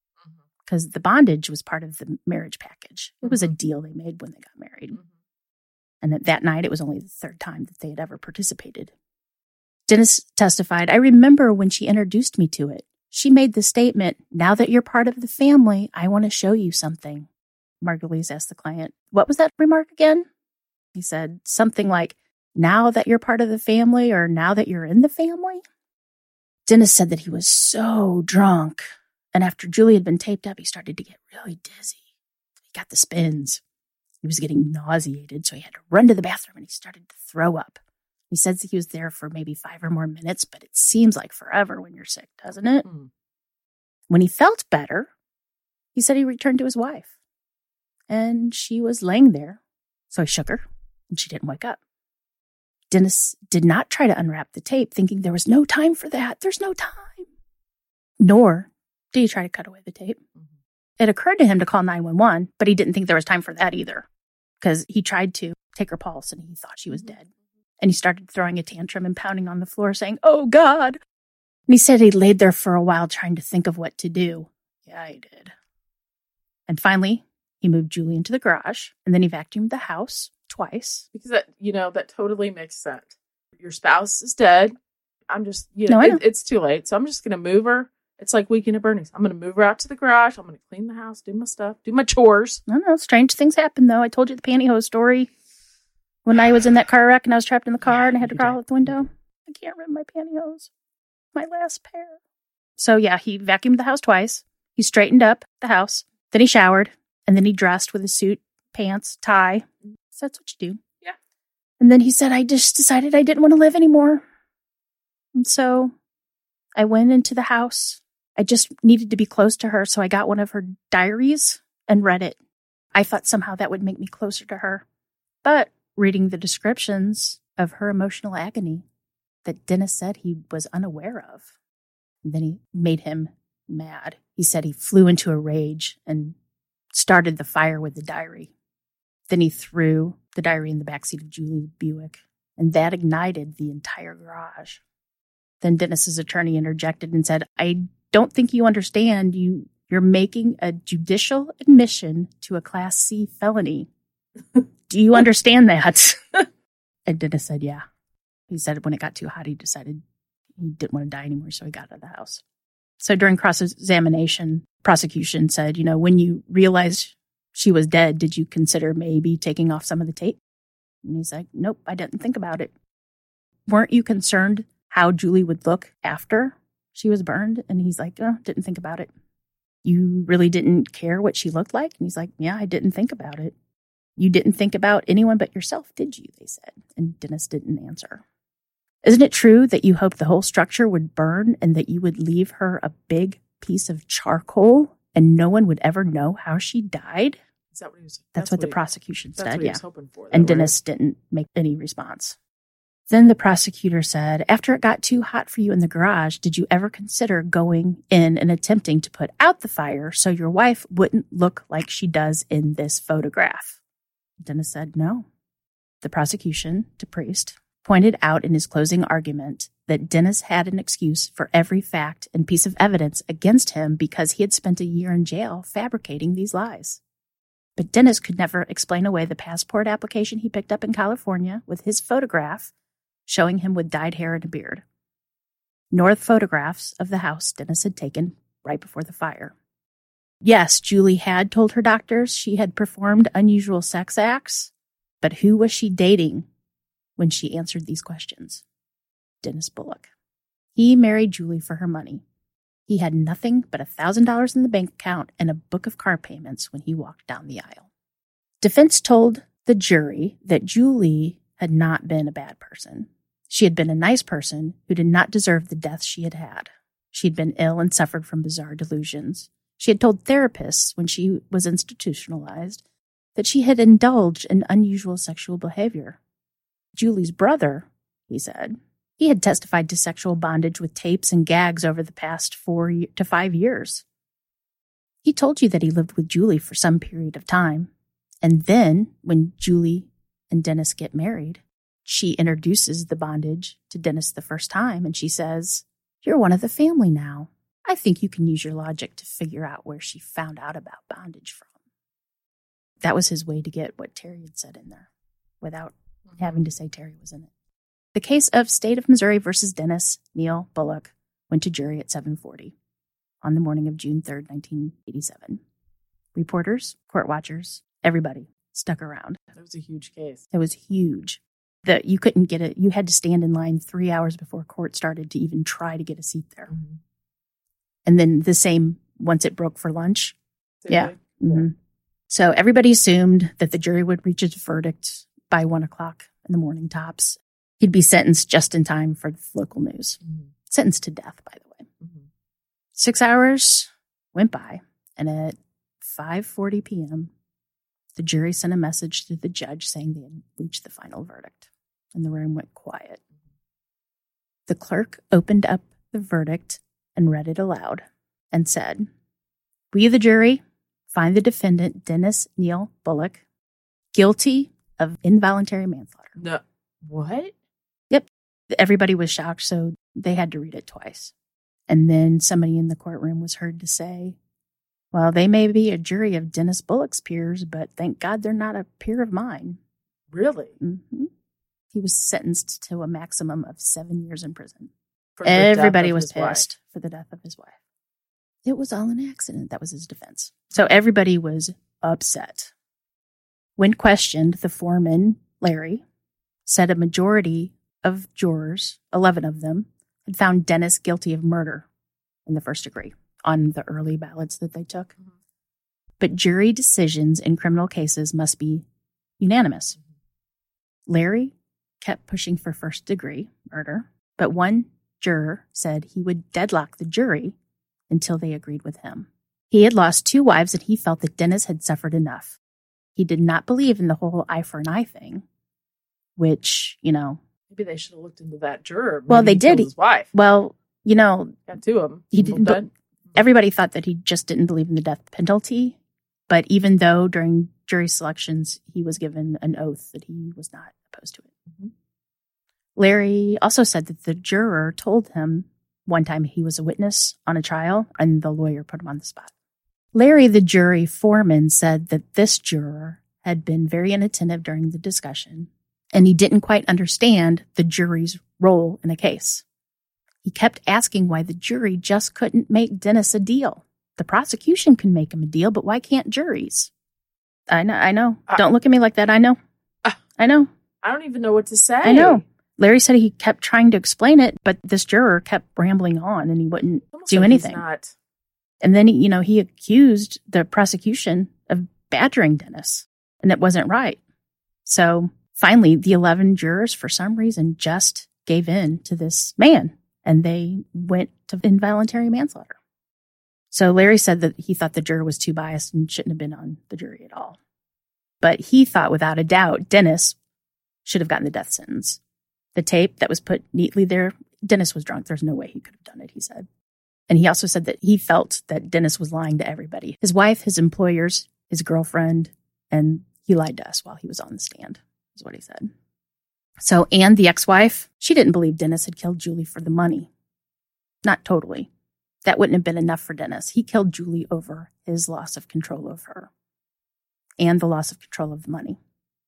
S6: because the bondage was part of the marriage package. It was a deal they made when they got married.
S5: Mhm.
S6: And that, that night, it was only the third time that they had ever participated. Dennis testified, I remember when she introduced me to it. She made the statement, now that you're part of the family, I want to show you something. Margulies asked the client, what was that remark again? He said something like, now that you're part of the family or now that you're in the family? Dennis said that he was so drunk. And after Julie had been taped up, he started to get really dizzy. He got the spins. He was getting nauseated, so he had to run to the bathroom and he started to throw up. He says he was there for maybe five or more minutes, but it seems like forever when you're sick, doesn't it? Mm. When he felt better, he said he returned to his wife. And she was laying there, so he shook her, and she didn't wake up. Dennis did not try to unwrap the tape, thinking there was no time for that. There's no time. Nor did he try to cut away the tape. Mm-hmm. It occurred to him to call nine one one, but he didn't think there was time for that either, because he tried to take her pulse, and he thought she was dead. And he started throwing a tantrum and pounding on the floor, saying, oh, God. And he said he laid there for a while trying to think of what to do. Yeah, he did. And finally, he moved Julie into the garage, and then he vacuumed the house twice.
S5: Because, that, you know, that totally makes sense. Your spouse is dead. I'm just, you know,
S6: no,
S5: it,
S6: know.
S5: it's too late. So I'm just going to move her. It's like Weekend at Bernie's. I'm going to move her out to the garage. I'm going to clean the house, do my stuff, do my chores.
S6: I know. Strange things happen, though. I told you the pantyhose story. When I was in that car wreck and I was trapped in the car yeah, and I had to crawl out the window. I can't rip my pantyhose. My last pair. So yeah, he vacuumed the house twice. He straightened up the house. Then he showered. And then he dressed with his suit, pants, tie. So that's what you do.
S5: Yeah.
S6: And then he said, I just decided I didn't want to live anymore. And so I went into the house. I just needed to be close to her. So I got one of her diaries and read it. I thought somehow that would make me closer to her. But reading the descriptions of her emotional agony that Dennis said he was unaware of. And then he made him mad. He said he flew into a rage and started the fire with the diary. Then he threw the diary in the backseat of Julie's Buick, and that ignited the entire garage. Then Dennis's attorney interjected and said, I don't think you understand. You, you're making a judicial admission to a Class C felony. Do you understand that? And Dennis said, yeah. He said when it got too hot, he decided he didn't want to die anymore, so he got out of the house. So during cross-examination, prosecution said, you know, when you realized she was dead, did you consider maybe taking off some of the tape? And he's like, nope, I didn't think about it. Weren't you concerned how Julie would look after she was burned? And he's like, oh, didn't think about it. You really didn't care what she looked like? And he's like, yeah, I didn't think about it. You didn't think about anyone but yourself, did you? They said. And Dennis didn't answer. Isn't it true that you hoped the whole structure would burn and that you would leave her a big piece of charcoal and no one would ever know how she died?
S5: Is that what he was?
S6: That's, that's what, what the
S5: he,
S6: prosecution
S5: that's
S6: said,
S5: what he
S6: yeah.
S5: was hoping for, though,
S6: and
S5: right?
S6: Dennis didn't make any response. Then the prosecutor said, after it got too hot for you in the garage, did you ever consider going in and attempting to put out the fire so your wife wouldn't look like she does in this photograph? Dennis said no. The prosecution, to Priest, pointed out in his closing argument that Dennis had an excuse for every fact and piece of evidence against him because he had spent a year in jail fabricating these lies. But Dennis could never explain away the passport application he picked up in California with his photograph showing him with dyed hair and a beard, nor the photographs of the house Dennis had taken right before the fire. Yes, Julie had told her doctors she had performed unusual sex acts, but who was she dating when she answered these questions? Dennis Bullock. He married Julie for her money. He had nothing but one thousand dollars in the bank account and a book of car payments when he walked down the aisle. Defense told the jury that Julie had not been a bad person. She had been a nice person who did not deserve the death she had had. She had been ill and suffered from bizarre delusions. She had told therapists when she was institutionalized that she had indulged in unusual sexual behavior. Julie's brother, he said, he had testified to sexual bondage with tapes and gags over the past four to five years. He told you that he lived with Julie for some period of time. And then, when Julie and Dennis get married, she introduces the bondage to Dennis the first time, and she says, "You're one of the family now. I think you can use your logic to figure out where she found out about bondage from." That was his way to get what Terry had said in there. without having to say Terry was in it. The case of State of Missouri versus Dennis Neal Bullock went to jury at seven forty on the morning of June third, nineteen eighty-seven. Reporters, court watchers, everybody stuck around.
S5: That was a huge case.
S6: It was huge. That you couldn't get it. You had to stand in line three hours before court started to even try to get a seat there.
S5: Mm-hmm.
S6: And then the same once it broke for lunch.
S5: Did
S6: Yeah. Mm-hmm.
S5: Yeah.
S6: So everybody assumed that the jury would reach its verdict by one o'clock in the morning tops. He'd be sentenced just in time for the local news.
S5: Mm-hmm.
S6: Sentenced to death, by the way.
S5: Mm-hmm.
S6: Six hours went by, and at five forty p.m., the jury sent a message to the judge saying they had reached the final verdict, and the room went quiet. The clerk opened up the verdict and read it aloud and said, "We, the jury, find the defendant, Dennis Neal Bullock, guilty of involuntary manslaughter."
S5: No. What?
S6: Yep. Everybody was shocked, so they had to read it twice. And then somebody in the courtroom was heard to say, "Well, they may be a jury of Dennis Bullock's peers, but thank God they're not a peer of mine."
S5: Really?
S6: Mm-hmm. He was sentenced to a maximum of seven years in prison.
S5: For the death
S6: Everybody
S5: of
S6: was
S5: his wife.
S6: pissed for the death of his wife. It was all an accident. That was his defense. So everybody was upset. When questioned, the foreman, Larry, said a majority of jurors, eleven of them, had found Dennis guilty of murder in the first degree on the early ballots that they took.
S5: Mm-hmm.
S6: But jury decisions in criminal cases must be unanimous. Mm-hmm. Larry kept pushing for first degree murder, but one juror said he would deadlock the jury until they agreed with him. He had lost two wives and he felt that Dennis had suffered enough. He did not believe in the whole eye for an eye thing, which, you know.
S5: Maybe they should have looked into that juror. Maybe
S6: Well, they
S5: he killed
S6: did.
S5: His wife.
S6: Well, you know,
S5: Got two of them.
S6: he didn't.
S5: Both dead.
S6: Everybody thought that he just didn't believe in the death penalty. But even though during jury selections, he was given an oath that he was not opposed to it. Mm-hmm. Larry also said that the juror told him one time he was a witness on a trial and the lawyer put him on the spot. Larry, the jury foreman, said that this juror had been very inattentive during the discussion and he didn't quite understand the jury's role in a case. He kept asking why the jury just couldn't make Dennis a deal. The prosecution can make him a deal, but why can't juries? I know, I know.
S5: Uh,
S6: Don't look at me like that. I know.
S5: Uh,
S6: I know.
S5: I don't even know what to say.
S6: I know. Larry said he kept trying to explain it, but this juror kept rambling on and he wouldn't
S5: Almost
S6: do
S5: like
S6: anything.
S5: He's not.
S6: And then, you know, he accused the prosecution of badgering Dennis, and it wasn't right. So finally, the eleven jurors, for some reason, just gave in to this man, and they went to involuntary manslaughter. So Larry said that he thought the juror was too biased and shouldn't have been on the jury at all. But he thought, without a doubt, Dennis should have gotten the death sentence. The tape that was put neatly there, Dennis was drunk. There's no way he could have done it, he said. And he also said that he felt that Dennis was lying to everybody. His wife, his employers, his girlfriend, and he lied to us while he was on the stand, is what he said. So Anne, the ex-wife, she didn't believe Dennis had killed Julie for the money. Not totally. That wouldn't have been enough for Dennis. He killed Julie over his loss of control of her and the loss of control of the money.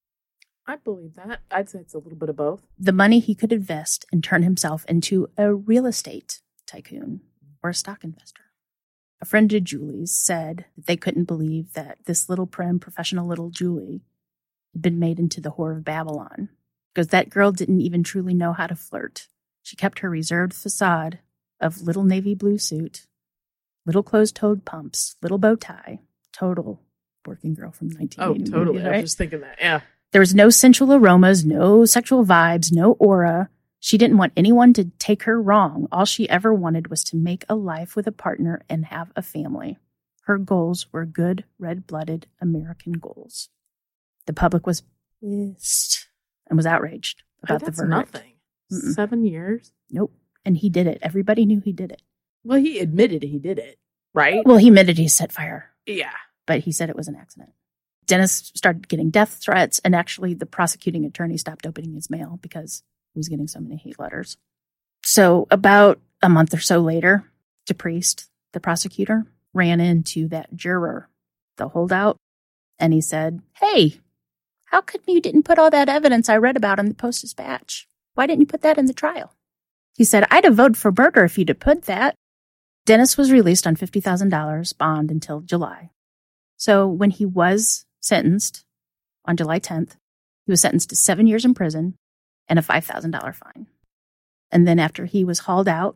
S5: I believe that. I'd say it's a little bit of both.
S6: The money he could invest and turn himself into a real estate tycoon or a stock investor. A friend of Julie's said that they couldn't believe that this little prim, professional little Julie had been made into the whore of Babylon, because that girl didn't even truly know how to flirt. She kept her reserved facade of little navy blue suit, little closed-toed pumps, little bow tie, total working girl from nineteen eighty.
S5: Oh, totally.
S6: Right?
S5: I was just thinking that, yeah.
S6: There was no sensual aromas, no sexual vibes, no aura. She didn't want anyone to take her wrong. All she ever wanted was to make a life with a partner and have a family. Her goals were good, red-blooded American goals. The public was pissed and was outraged about
S5: Oh,
S6: the
S5: that's
S6: verdict.
S5: nothing.
S6: Mm-mm.
S5: Seven years?
S6: Nope. And he did it. Everybody knew he did it.
S5: Well, he admitted he did it, right?
S6: Well, he admitted he set fire,
S5: yeah.
S6: but he said it was an accident. Dennis started getting death threats, and actually the prosecuting attorney stopped opening his mail because he was getting so many hate letters. So about a month or so later, DePriest, the prosecutor, ran into that juror, the holdout, and he said, "Hey, How come you didn't put all that evidence I read about in the Post-Dispatch? Why didn't you put that in the trial? He said, I'd have voted for murder if you'd have put that. Dennis was released on fifty thousand dollars bond until July. So when he was sentenced on July tenth, he was sentenced to seven years in prison and a five thousand dollars fine. And then after he was hauled out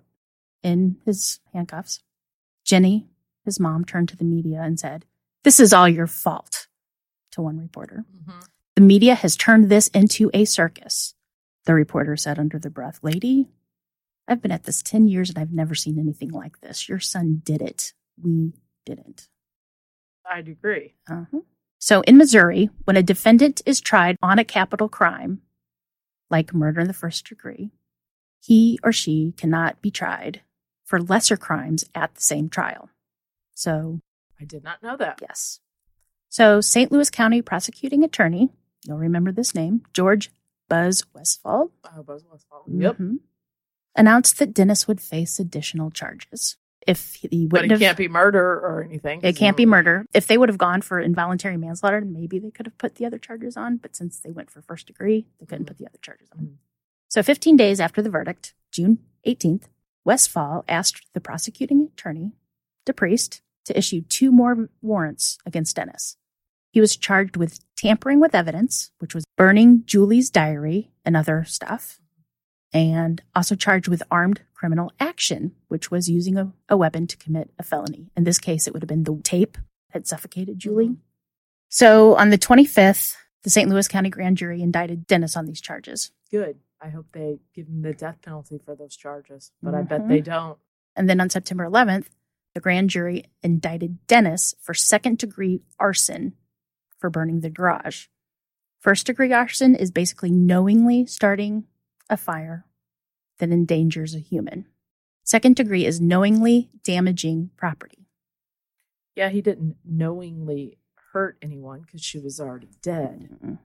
S6: in his handcuffs, Jenny, his mom, turned to the media and said, this is all your fault, to one reporter. Mm-hmm. The media has turned this into a circus. The reporter said under their breath, lady, I've been at this ten years and I've never seen anything like this. Your son did it. We didn't.
S5: I'd agree.
S6: Uh-huh. So in Missouri, when a defendant is tried on a capital crime, like murder in the first degree, he or she cannot be tried for lesser crimes at the same trial. So
S5: I did not know that.
S6: Yes. So Saint Louis County prosecuting attorney, you'll remember this name, George Buzz Westfall.
S5: Oh, Buzz Westfall. Yep.
S6: Mm-hmm, announced that Dennis would face additional charges. If he wouldn't
S5: but it
S6: have,
S5: can't be murder or anything.
S6: It can't be murder. If they would have gone for involuntary manslaughter, maybe they could have put the other charges on. But since they went for first degree, they couldn't mm-hmm. put the other charges on. Mm-hmm. So fifteen days after the verdict, June eighteenth, Westfall asked the prosecuting attorney, DePriest, to issue two more warrants against Dennis. He was charged with tampering with evidence, which was burning Julie's diary and other stuff, and also charged with armed criminal action, which was using a, a weapon to commit a felony. In this case, it would have been the tape that had suffocated Julie. Mm-hmm. So on the twenty-fifth, the Saint Louis County grand jury indicted Dennis on these charges.
S5: Good. I hope they give him the death penalty for those charges, but
S6: mm-hmm.
S5: I bet they don't.
S6: And then on September eleventh, the grand jury indicted Dennis for second-degree arson for burning the garage. First-degree arson is basically knowingly starting a fire that endangers a human. Second-degree is knowingly damaging property.
S5: Yeah, he didn't knowingly hurt anyone because she was already dead.
S6: Mm-hmm.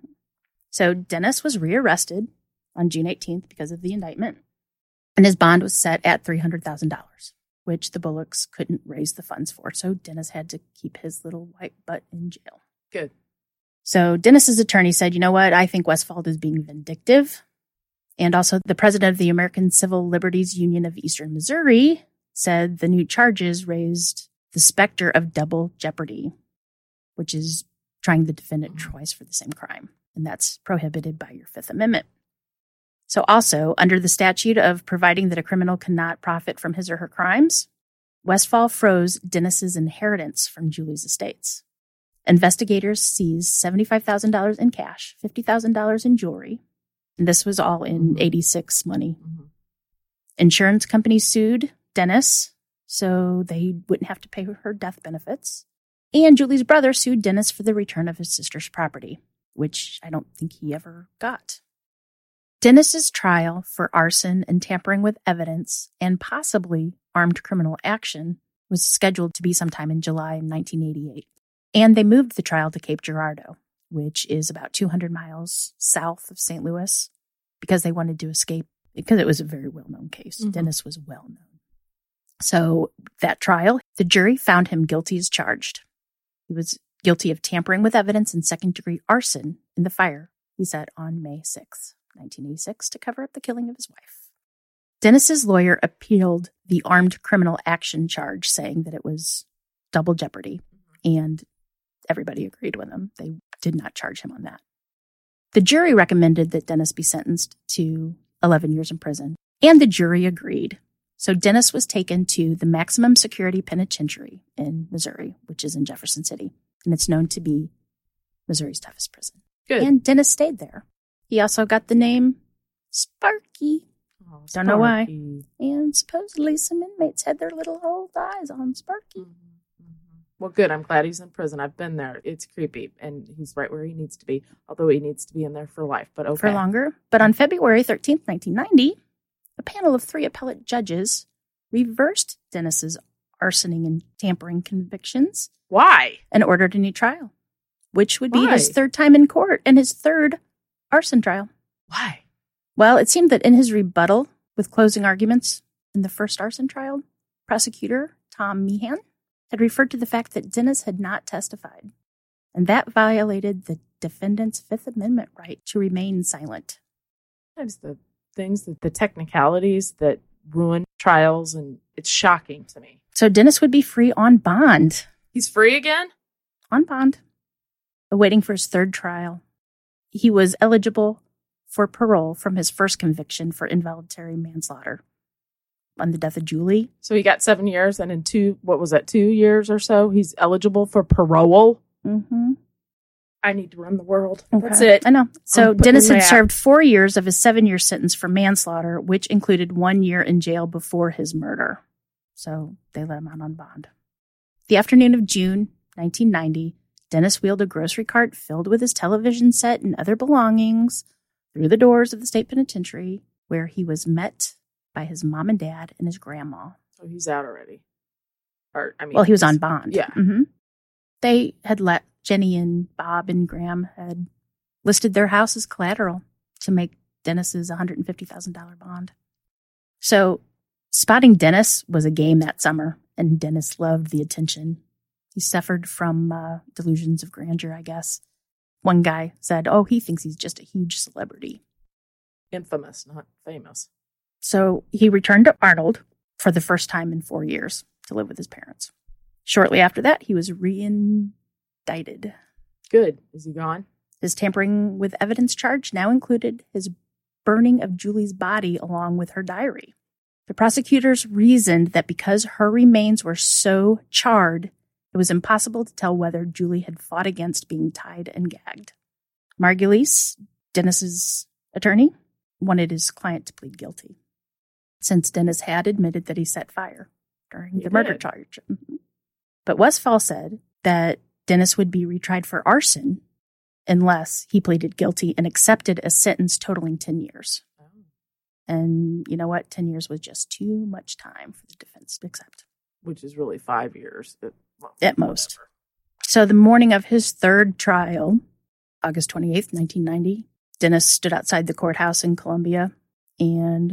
S6: So Dennis was rearrested on June eighteenth because of the indictment, and his bond was set at three hundred thousand dollars. Which the Bullocks couldn't raise the funds for. So Dennis had to keep his little white butt in jail.
S5: Good.
S6: So Dennis's attorney said, you know what? I think Westfall is being vindictive. And also the president of the American Civil Liberties Union of Eastern Missouri said the new charges raised the specter of double jeopardy, which is trying the defendant mm-hmm. twice for the same crime. And that's prohibited by your Fifth Amendment. So also, under the statute of providing that a criminal cannot profit from his or her crimes, Westfall froze Dennis's inheritance from Julie's estates. Investigators seized seventy-five thousand dollars in cash, fifty thousand dollars in jewelry, and this was all in eighty-six money. Mm-hmm. Insurance companies sued Dennis, so they wouldn't have to pay her death benefits. And Julie's brother sued Dennis for the return of his sister's property, which I don't think he ever got. Dennis's trial for arson and tampering with evidence and possibly armed criminal action was scheduled to be sometime in July nineteen eighty-eight. And they moved the trial to Cape Girardeau, which is about two hundred miles south of Saint Louis, because they wanted to escape, because it was a very well-known case. Mm-hmm. Dennis was well-known. So that trial, the jury found him guilty as charged. He was guilty of tampering with evidence and second-degree arson in the fire, he said, on May sixth. nineteen eighty-six, to cover up the killing of his wife. Dennis's lawyer appealed the armed criminal action charge, saying that it was double jeopardy, and everybody agreed with him. They did not charge him on that. The jury recommended that Dennis be sentenced to eleven years in prison, and the jury agreed. So Dennis was taken to the Maximum Security Penitentiary in Missouri, which is in Jefferson City, and it's known to be Missouri's toughest prison.
S5: Good.
S6: And Dennis stayed there. He also got the name Sparky. Oh, Don't know why. And supposedly some inmates had their little old eyes on Sparky.
S5: Mm-hmm. Mm-hmm. Well, good. I'm glad he's in prison. I've been there. It's creepy. And he's right where he needs to be, although he needs to be in there for life. But okay.
S6: For longer. But on February thirteenth, nineteen ninety, a panel of three appellate judges reversed Dennis's arsoning and tampering convictions.
S5: Why?
S6: And ordered a new trial, which would be
S5: Why?
S6: his third time in court and his third arson trial.
S5: Why?
S6: Well, it seemed that in his rebuttal with closing arguments in the first arson trial, prosecutor Tom Meehan had referred to the fact that Dennis had not testified, and that violated the defendant's Fifth Amendment right to remain silent.
S5: Sometimes the things, that the technicalities that ruin trials, and it's shocking to me.
S6: So Dennis would be free on bond.
S5: He's free again?
S6: On bond, awaiting for his third trial. He was eligible for parole from his first conviction for involuntary manslaughter on the death of Julie.
S5: So he got seven years, and in two, what was that, two years or so, he's eligible for parole?
S6: Mm-hmm.
S5: I need to run the world.
S6: Okay.
S5: That's it.
S6: I know. So
S5: I'm putting
S6: Dennis had
S5: my app.
S6: served four years of his seven-year sentence for manslaughter, which included one year in jail before his murder. So they let him out on bond. The afternoon of June nineteen ninety, Dennis wheeled a grocery cart filled with his television set and other belongings through the doors of the state penitentiary, where he was met by his mom and dad and his grandma.
S5: So he's out already. Or I mean,
S6: Well, he was on bond.
S5: Yeah.
S6: Mm-hmm. They had let Jenny and Bob and Graham had listed their house as collateral to make Dennis's one hundred fifty thousand dollars bond. So spotting Dennis was a game that summer, and Dennis loved the attention. He suffered from uh, delusions of grandeur, I guess. One guy said, oh, he thinks he's just a huge celebrity.
S5: Infamous, not famous.
S6: So he returned to Arnold for the first time in four years to live with his parents. Shortly after that, he was reindicted.
S5: Good. Is he gone?
S6: His tampering with evidence charge now included his burning of Julie's body along with her diary. The prosecutors reasoned that because her remains were so charred, it was impossible to tell whether Julie had fought against being tied and gagged. Margulies, Dennis's attorney, wanted his client to plead guilty, since Dennis had admitted that he set fire during
S5: He
S6: the murder
S5: did.
S6: charge. Mhm. But Westphal said that Dennis would be retried for arson unless he pleaded guilty and accepted a sentence totaling ten years.
S5: Oh.
S6: And you know what? ten years was just too much time for the defense to accept.
S5: Which is really five years. At, well,
S6: At most. So the morning of his third trial, August twenty-eighth, nineteen ninety, Dennis stood outside the courthouse in Columbia, and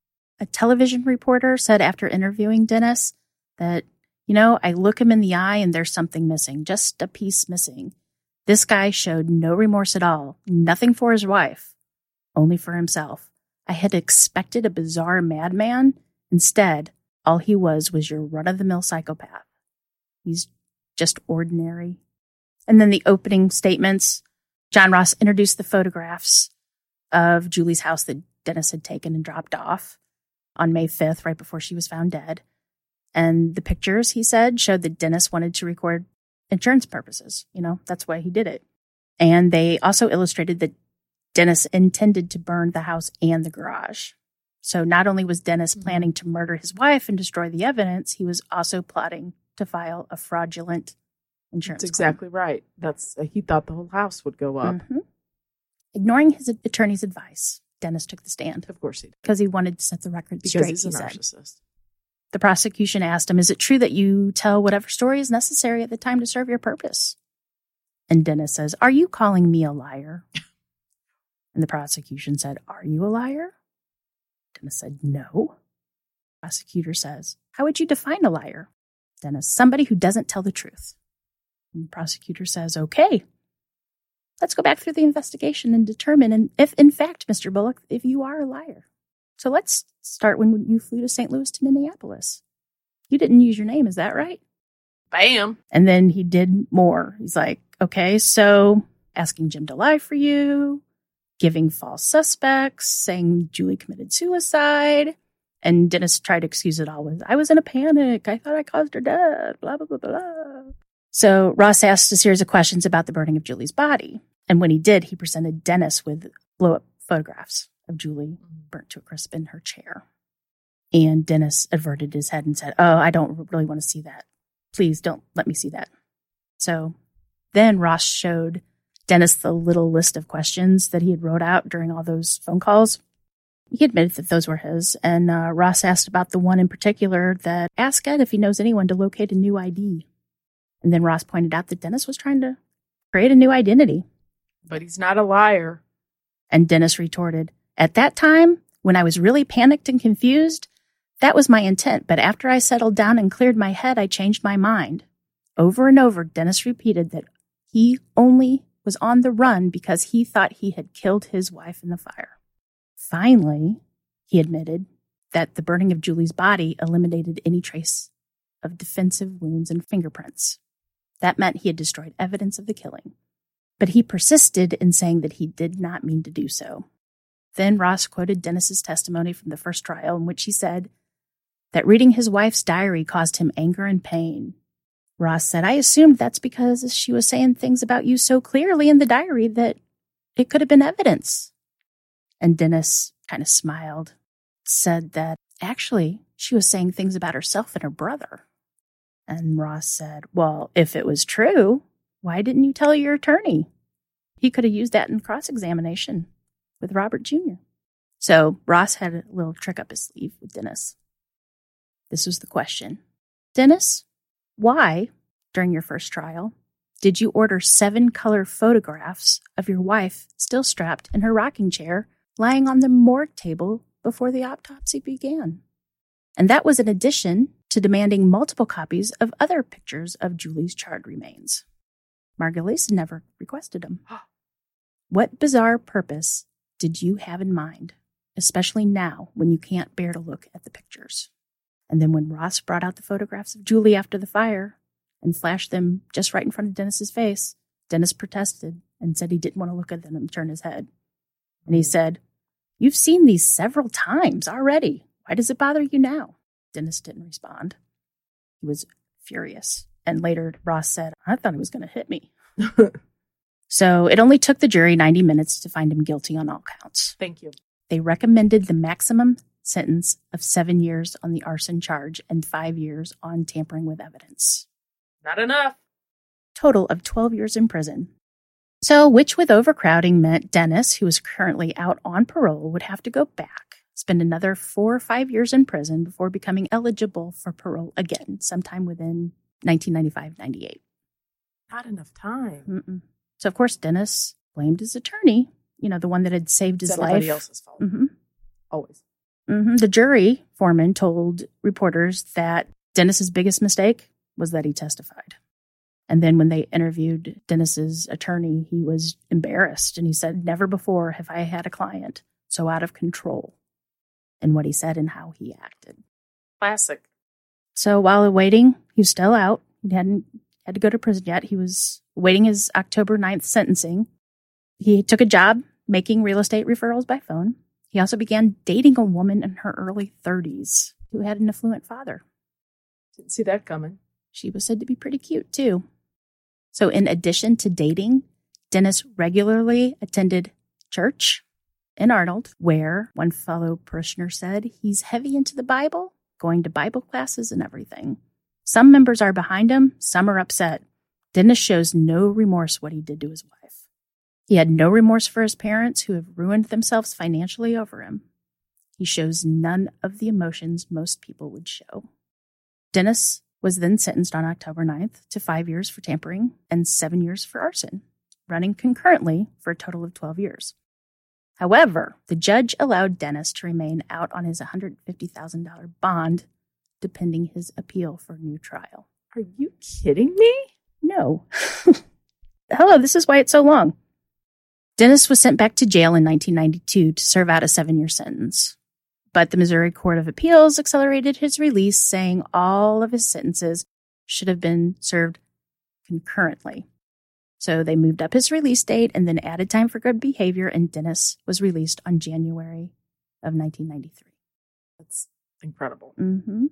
S6: a television reporter said after interviewing Dennis that, you know, I look him in the eye and there's something missing, just a piece missing. This guy showed no remorse at all, nothing for his wife, only for himself. I had expected a bizarre madman. Instead, all he was was your run-of-the-mill psychopath. He's just ordinary. And then the opening statements, John Ross introduced the photographs of Julie's house that Dennis had taken and dropped off on May fifth, right before she was found dead. And the pictures, he said, showed that Dennis wanted to record insurance purposes. You know, that's why he did it. And they also illustrated that Dennis intended to burn the house and the garage. So not only was Dennis planning to murder his wife and destroy the evidence, he was also plotting to file a fraudulent insurance
S5: That's
S6: claim.
S5: exactly right. That's uh, he thought the whole house would go up.
S6: Mhm. Ignoring his attorney's advice, Dennis took the stand
S5: Of course he did.
S6: because he wanted to set the record
S5: Because
S6: straight,
S5: he's a
S6: he said.
S5: narcissist.
S6: The prosecution asked him, is it true that you tell whatever story is necessary at the time to serve your purpose? And Dennis says, are you calling me a liar? And the prosecution said, are you a liar? Dennis said, no. Prosecutor says, how would you define a liar? Dennis, somebody who doesn't tell the truth. And the prosecutor says, okay, let's go back through the investigation and determine if, in fact, Mister Bullock, if you are a liar. So let's start when you flew to Saint Louis to Minneapolis. You didn't use your name, is that right?
S5: Bam.
S6: And then he did more. He's like, okay, so asking Jim to lie for you, giving false suspects, saying Julie committed suicide. And Dennis tried to excuse it all with, I was in a panic. I thought I caused her death, blah, blah, blah, blah. So Ross asked a series of questions about the burning of Julie's body. And when he did, he presented Dennis with blow-up photographs of Julie burnt to a crisp in her chair. And Dennis averted his head and said, oh, I don't really want to see that. Please don't let me see that. So then Ross showed Dennis the little list of questions that he had wrote out during all those phone calls. He admitted that those were his. And uh, Ross asked about the one in particular that asked Ed if he knows anyone to locate a new I D. And then Ross pointed out that Dennis was trying to create a new identity.
S5: But he's not a liar.
S6: And Dennis retorted, at that time, when I was really panicked and confused, that was my intent. But after I settled down and cleared my head, I changed my mind. Over and over, Dennis repeated that he only was on the run because he thought he had killed his wife in the fire. Finally, he admitted that the burning of Julie's body eliminated any trace of defensive wounds and fingerprints. That meant he had destroyed evidence of the killing. But he persisted in saying that he did not mean to do so. Then Ross quoted Dennis's testimony from the first trial, in which he said that reading his wife's diary caused him anger and pain. Ross said, "I assumed that's because she was saying things about you so clearly in the diary that it could have been evidence." And Dennis kind of smiled, said that actually she was saying things about herself and her brother. And Ross said, "Well, if it was true, why didn't you tell your attorney? He could have used that in cross-examination with Robert Junior" So Ross had a little trick up his sleeve with Dennis. This was the question. "Dennis, why, during your first trial, did you order seven color photographs of your wife still strapped in her rocking chair, lying on the morgue table before the autopsy began? And that was in addition to demanding multiple copies of other pictures of Julie's charred remains. Margulies never requested them. What bizarre purpose did you have in mind, especially now when you can't bear to look at the pictures?" And then when Ross brought out the photographs of Julie after the fire and flashed them just right in front of Dennis's face, Dennis protested and said he didn't want to look at them and turn his head. And he said, "You've seen these several times already. Why does it bother you now?" Dennis didn't respond. He was furious. And later, Ross said, "I thought he was going to hit me." So it only took the jury ninety minutes to find him guilty on all counts.
S5: Thank you.
S6: They recommended the maximum sentence of seven years on the arson charge and five years on tampering with evidence.
S5: Not enough.
S6: Total of twelve years in prison. So, which with overcrowding meant Dennis, who was currently out on parole, would have to go back, spend another four or five years in prison before becoming eligible for parole again, sometime within nineteen ninety-five ninety-eight.
S5: Not enough time.
S6: Mm-mm. So, of course, Dennis blamed his attorney, you know, the one that had saved his
S5: It's
S6: life.
S5: everybody else's fault.
S6: Mm-hmm.
S5: Always.
S6: Mm-hmm. The jury foreman told reporters that Dennis's biggest mistake was that he testified. And then when they interviewed Dennis's attorney, he was embarrassed. And he said, "Never before have I had a client so out of control in what he said and how he acted."
S5: Classic.
S6: So while awaiting, he was still out. He hadn't had to go to prison yet. He was awaiting his October ninth sentencing. He took a job making real estate referrals by phone. He also began dating a woman in her early thirties who had an affluent father.
S5: Didn't see that coming.
S6: She was said to be pretty cute, too. So in addition to dating, Dennis regularly attended church in Arnold, where one fellow parishioner said he's heavy into the Bible, going to Bible classes and everything. Some members are behind him, some are upset. Dennis shows no remorse what he did to his wife. He had no remorse for his parents who have ruined themselves financially over him. He shows none of the emotions most people would show. Dennis was then sentenced on October ninth to five years for tampering and seven years for arson, running concurrently for a total of twelve years. However, the judge allowed Dennis to remain out on his one hundred fifty thousand dollars bond, depending his appeal for a new trial.
S5: Are you kidding me?
S6: No. Hello, this is why it's so long. Dennis was sent back to jail in nineteen ninety-two to serve out a seven-year sentence. But the Missouri Court of Appeals accelerated his release, saying all of his sentences should have been served concurrently. So they moved up his release date and then added time for good behavior, and Dennis was released on January of nineteen ninety-three.
S5: That's incredible.
S6: Mm-hmm.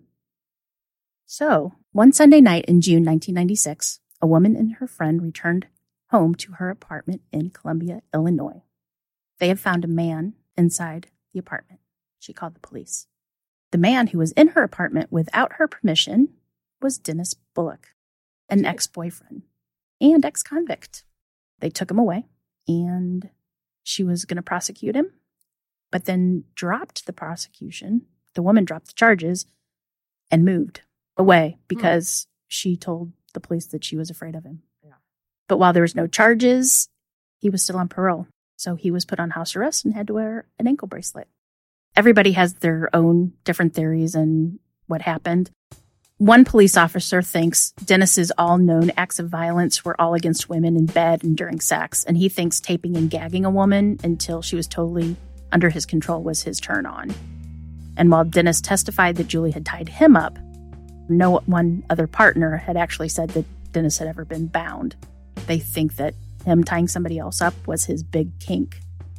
S6: So, one Sunday night in June nineteen ninety-six, a woman and her friend returned home to her apartment in Columbia, Illinois. They had found a man inside the apartment. She called the police. The man who was in her apartment without her permission was Dennis Bullock, an ex-boyfriend and ex-convict. They took him away, and she was going to prosecute him, but then dropped the prosecution. The woman dropped the charges and moved away because mm. she told the police that she was afraid of him. Yeah. But while there was no charges, he was still on parole. So he was put on house arrest and had to wear an ankle bracelet. Everybody has their own different theories on what happened. One police officer thinks Dennis's all known acts of violence were all against women in bed and during sex, and he thinks taping and gagging a woman until she was totally under his control was his turn on. And while Dennis testified that Julie had tied him up, no one other partner had actually said that Dennis had ever been bound. They think that him tying somebody else up was his big kink.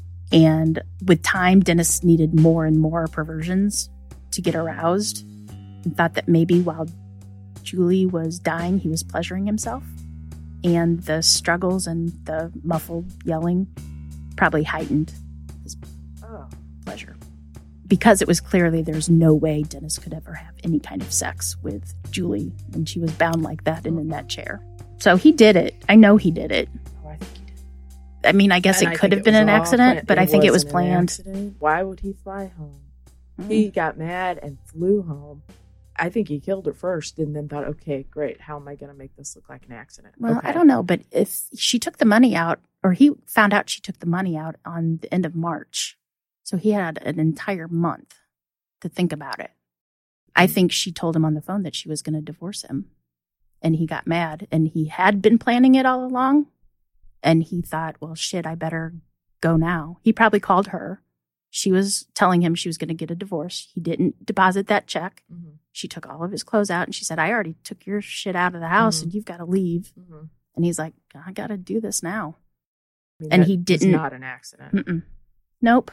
S6: And with time, Dennis needed more and more perversions to get aroused, and thought that maybe while Julie was dying, he was pleasuring himself. And the struggles and the muffled yelling probably heightened his oh. pleasure. Because it was clearly there's no way Dennis could ever have any kind of sex with Julie when she was bound like that and in that chair. So he did it. I know he did it.
S5: Oh, I think he did.
S6: I mean, I guess
S5: And
S6: it
S5: I
S6: could
S5: think
S6: have
S5: it
S6: been
S5: was
S6: an
S5: all
S6: accident,
S5: planned.
S6: but I think it was
S5: wasn't an
S6: planned.
S5: accident. Why would he fly home?
S6: Mm.
S5: He got mad and flew home. I think he killed her first and then thought, okay, great. How am I going to make this look like an accident?
S6: Well,
S5: okay.
S6: I don't know, but if she took the money out, or he found out she took the money out on the end of March, so he had an entire month to think about it. I think she told him on the phone that she was going to divorce him, and he got mad, and he had been planning it all along, and he thought, well, shit, I better go now. He probably called her. She was telling him she was going to get a divorce. He didn't deposit that check.
S5: Mm-hmm.
S6: She took all of his clothes out, and she said, I already took your shit out of the house,
S5: Mm-hmm.
S6: and you've got to leave.
S5: Mm-hmm.
S6: And he's like, I got to do this now.
S5: I mean,
S6: And
S5: that
S6: he
S5: was
S6: didn't-
S5: not an accident.
S6: Mm-mm. Nope.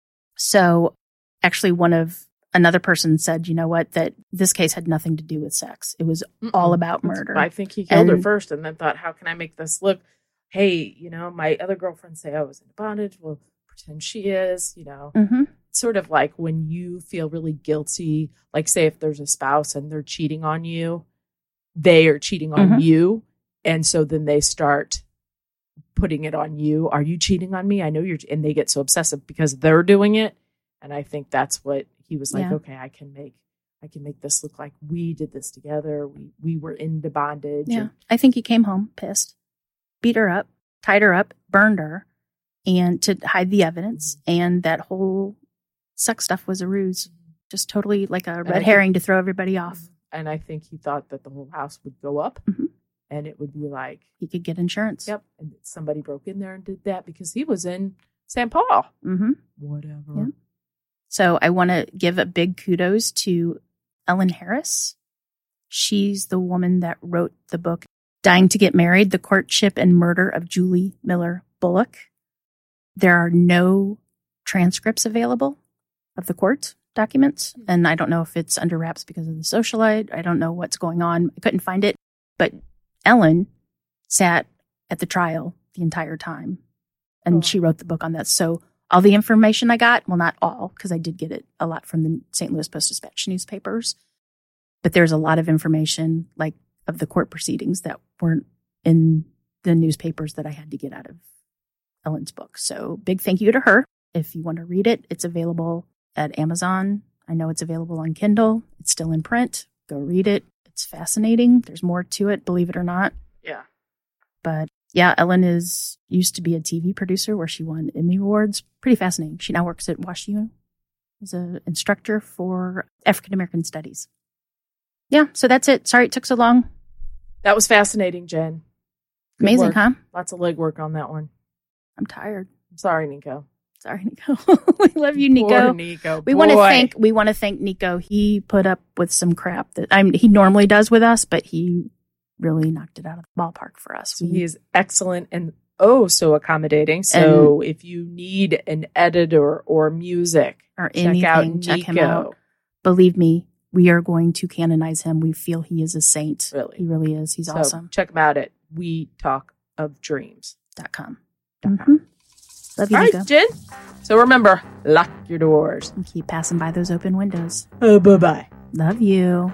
S6: So actually, one of another person said, you know what, that this case had nothing to do with sex. It was
S5: Mm-mm.
S6: all about
S5: That's-
S6: murder.
S5: I think he killed her
S6: And-
S5: first and then thought, how can I make this look? Hey, you know, my other girlfriends say I was in bondage. Well, pretend she is, you know.
S6: Mm-hmm.
S5: Sort of like when you feel really guilty, like say if there's a spouse and they're cheating on you, they are cheating on
S6: Mhm.
S5: you. And so then they start putting it on you. Are you cheating on me? I know you're, and they get so obsessive because they're doing it. And I think that's what he was like,
S6: Yeah.
S5: okay, I can make, I can make this look like we did this together. We, we were into bondage.
S6: Yeah.
S5: And,
S6: I think he came home pissed, beat her up, tied her up, burned her, and to hide the evidence.
S5: Mm-hmm.
S6: And that whole sex stuff was a ruse. Just totally like a
S5: I
S6: red
S5: think-
S6: herring to throw everybody off.
S5: and I think he thought that the whole house would go up
S6: Mhm.
S5: and it would be like,
S6: He could get insurance.
S5: yep. And somebody broke in there and did that because he was in Saint Paul.
S6: Mm-hmm.
S5: Whatever.
S6: Yeah. So I want to give a big kudos to Ellen Harris. She's the woman that wrote the book, Dying to Get Married, The Courtship and Murder of Julie Miller Bullock. There are no transcripts available of the court documents. And I don't know if it's under wraps because of the socialite. I don't know what's going on. I couldn't find it. But Ellen sat at the trial the entire time. And
S5: Oh.
S6: she wrote the book on that. So all the information I got, well, not all, because I did get it a lot from the Saint Louis Post-Dispatch newspapers. But there's a lot of information, like of the court proceedings, that weren't in the newspapers that I had to get out of Ellen's book. So big thank you to her. If you want to read it, it's available at Amazon. I know it's available on Kindle. It's still in print. Go read it. It's fascinating. There's more to it, believe it or not.
S5: Yeah.
S6: But yeah, Ellen is used to be a T V producer where she won Emmy Awards. Pretty fascinating. She now works at WashU as an instructor for African American Studies. Yeah, so that's it. Sorry it took so long.
S5: That was fascinating, Jen. Good
S6: Amazing,
S5: work.
S6: huh?
S5: Lots of legwork on that one.
S6: I'm tired.
S5: I'm sorry, Nico.
S6: Sorry, Nico. We love you, Nico.
S5: Poor Nico.
S6: We want to
S5: Boy.
S6: thank we want to thank Nico. He put up with some crap that I'm he normally does with us, but he really knocked it out of the ballpark for us.
S5: So
S6: We-
S5: he is excellent and oh so accommodating. So if you need an editor or music,
S6: or
S5: check
S6: anything,
S5: out
S6: check him
S5: Nico.
S6: out. Believe me, we are going to canonize him. We feel he is a saint.
S5: Really?
S6: He really is. He's
S5: So
S6: awesome.
S5: check him out at We Talk of Dreams.
S6: Dot com.
S5: Dot com.
S6: Mhm. Love you,
S5: All
S6: Nico.
S5: right, Jen. So remember, lock your doors.
S6: And keep passing by those open windows.
S5: Oh, bye-bye.
S6: Love you.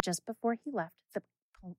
S6: just before he left, the pol-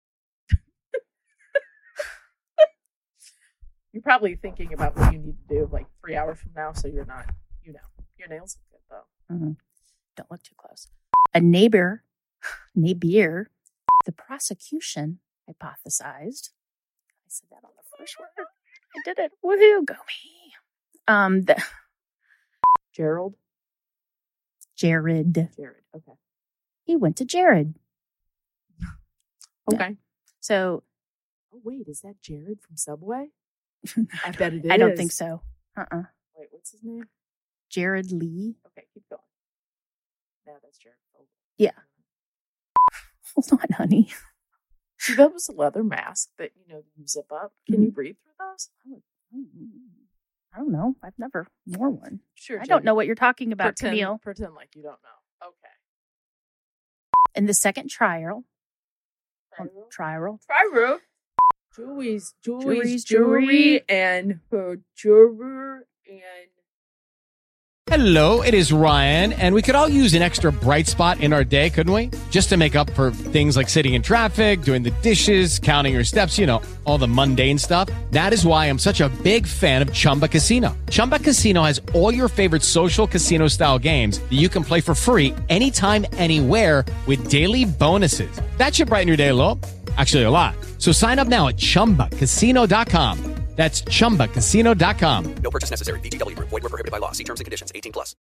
S5: You're probably thinking about what you need to do like three hours from now, so you're not, you know, your nails look good though.
S6: mm-hmm. Don't look too close. A neighbor, neighbor, the prosecution hypothesized. I said that on the first word. I did it. Woohoo, go me. Um, the
S5: Gerald?
S6: Jared.
S5: Jared, okay.
S6: He went to Jared.
S5: Okay.
S6: Yeah. So.
S5: Oh, wait, is that Jared from Subway? I bet it is.
S6: I don't think so. Uh-uh.
S5: Wait, what's his name?
S6: Jared Lee.
S5: Okay, keep going. No, that's Jared. Oh.
S6: Yeah. Hold on, honey.
S5: See, that was a leather mask that, you know, you zip up. Can
S6: Mm-hmm.
S5: you breathe through those?
S6: I don't know. I've never worn one.
S5: Sure.
S6: I
S5: Jen.
S6: don't know what you're talking about,
S5: pretend,
S6: Camille.
S5: Pretend like you don't know. Okay.
S6: In the second trial, um, trial,
S5: Trial. Julie's,
S6: Julie's
S5: Julie's
S6: jewelry.
S5: jewelry and her jewelry and
S1: Hello, it is Ryan, and we could all use an extra bright spot in our day, couldn't we? Just to make up for things like sitting in traffic, doing the dishes, counting your steps, you know, all the mundane stuff. That is why I'm such a big fan of Chumba Casino. Chumba Casino has all your favorite social casino-style games that you can play for free anytime, anywhere with daily bonuses. That should brighten your day a little. Actually, a lot. So sign up now at chumba casino dot com. That's chumba casino dot com.
S2: No purchase necessary. V G W Group. Void where prohibited by law. See terms and conditions. eighteen plus.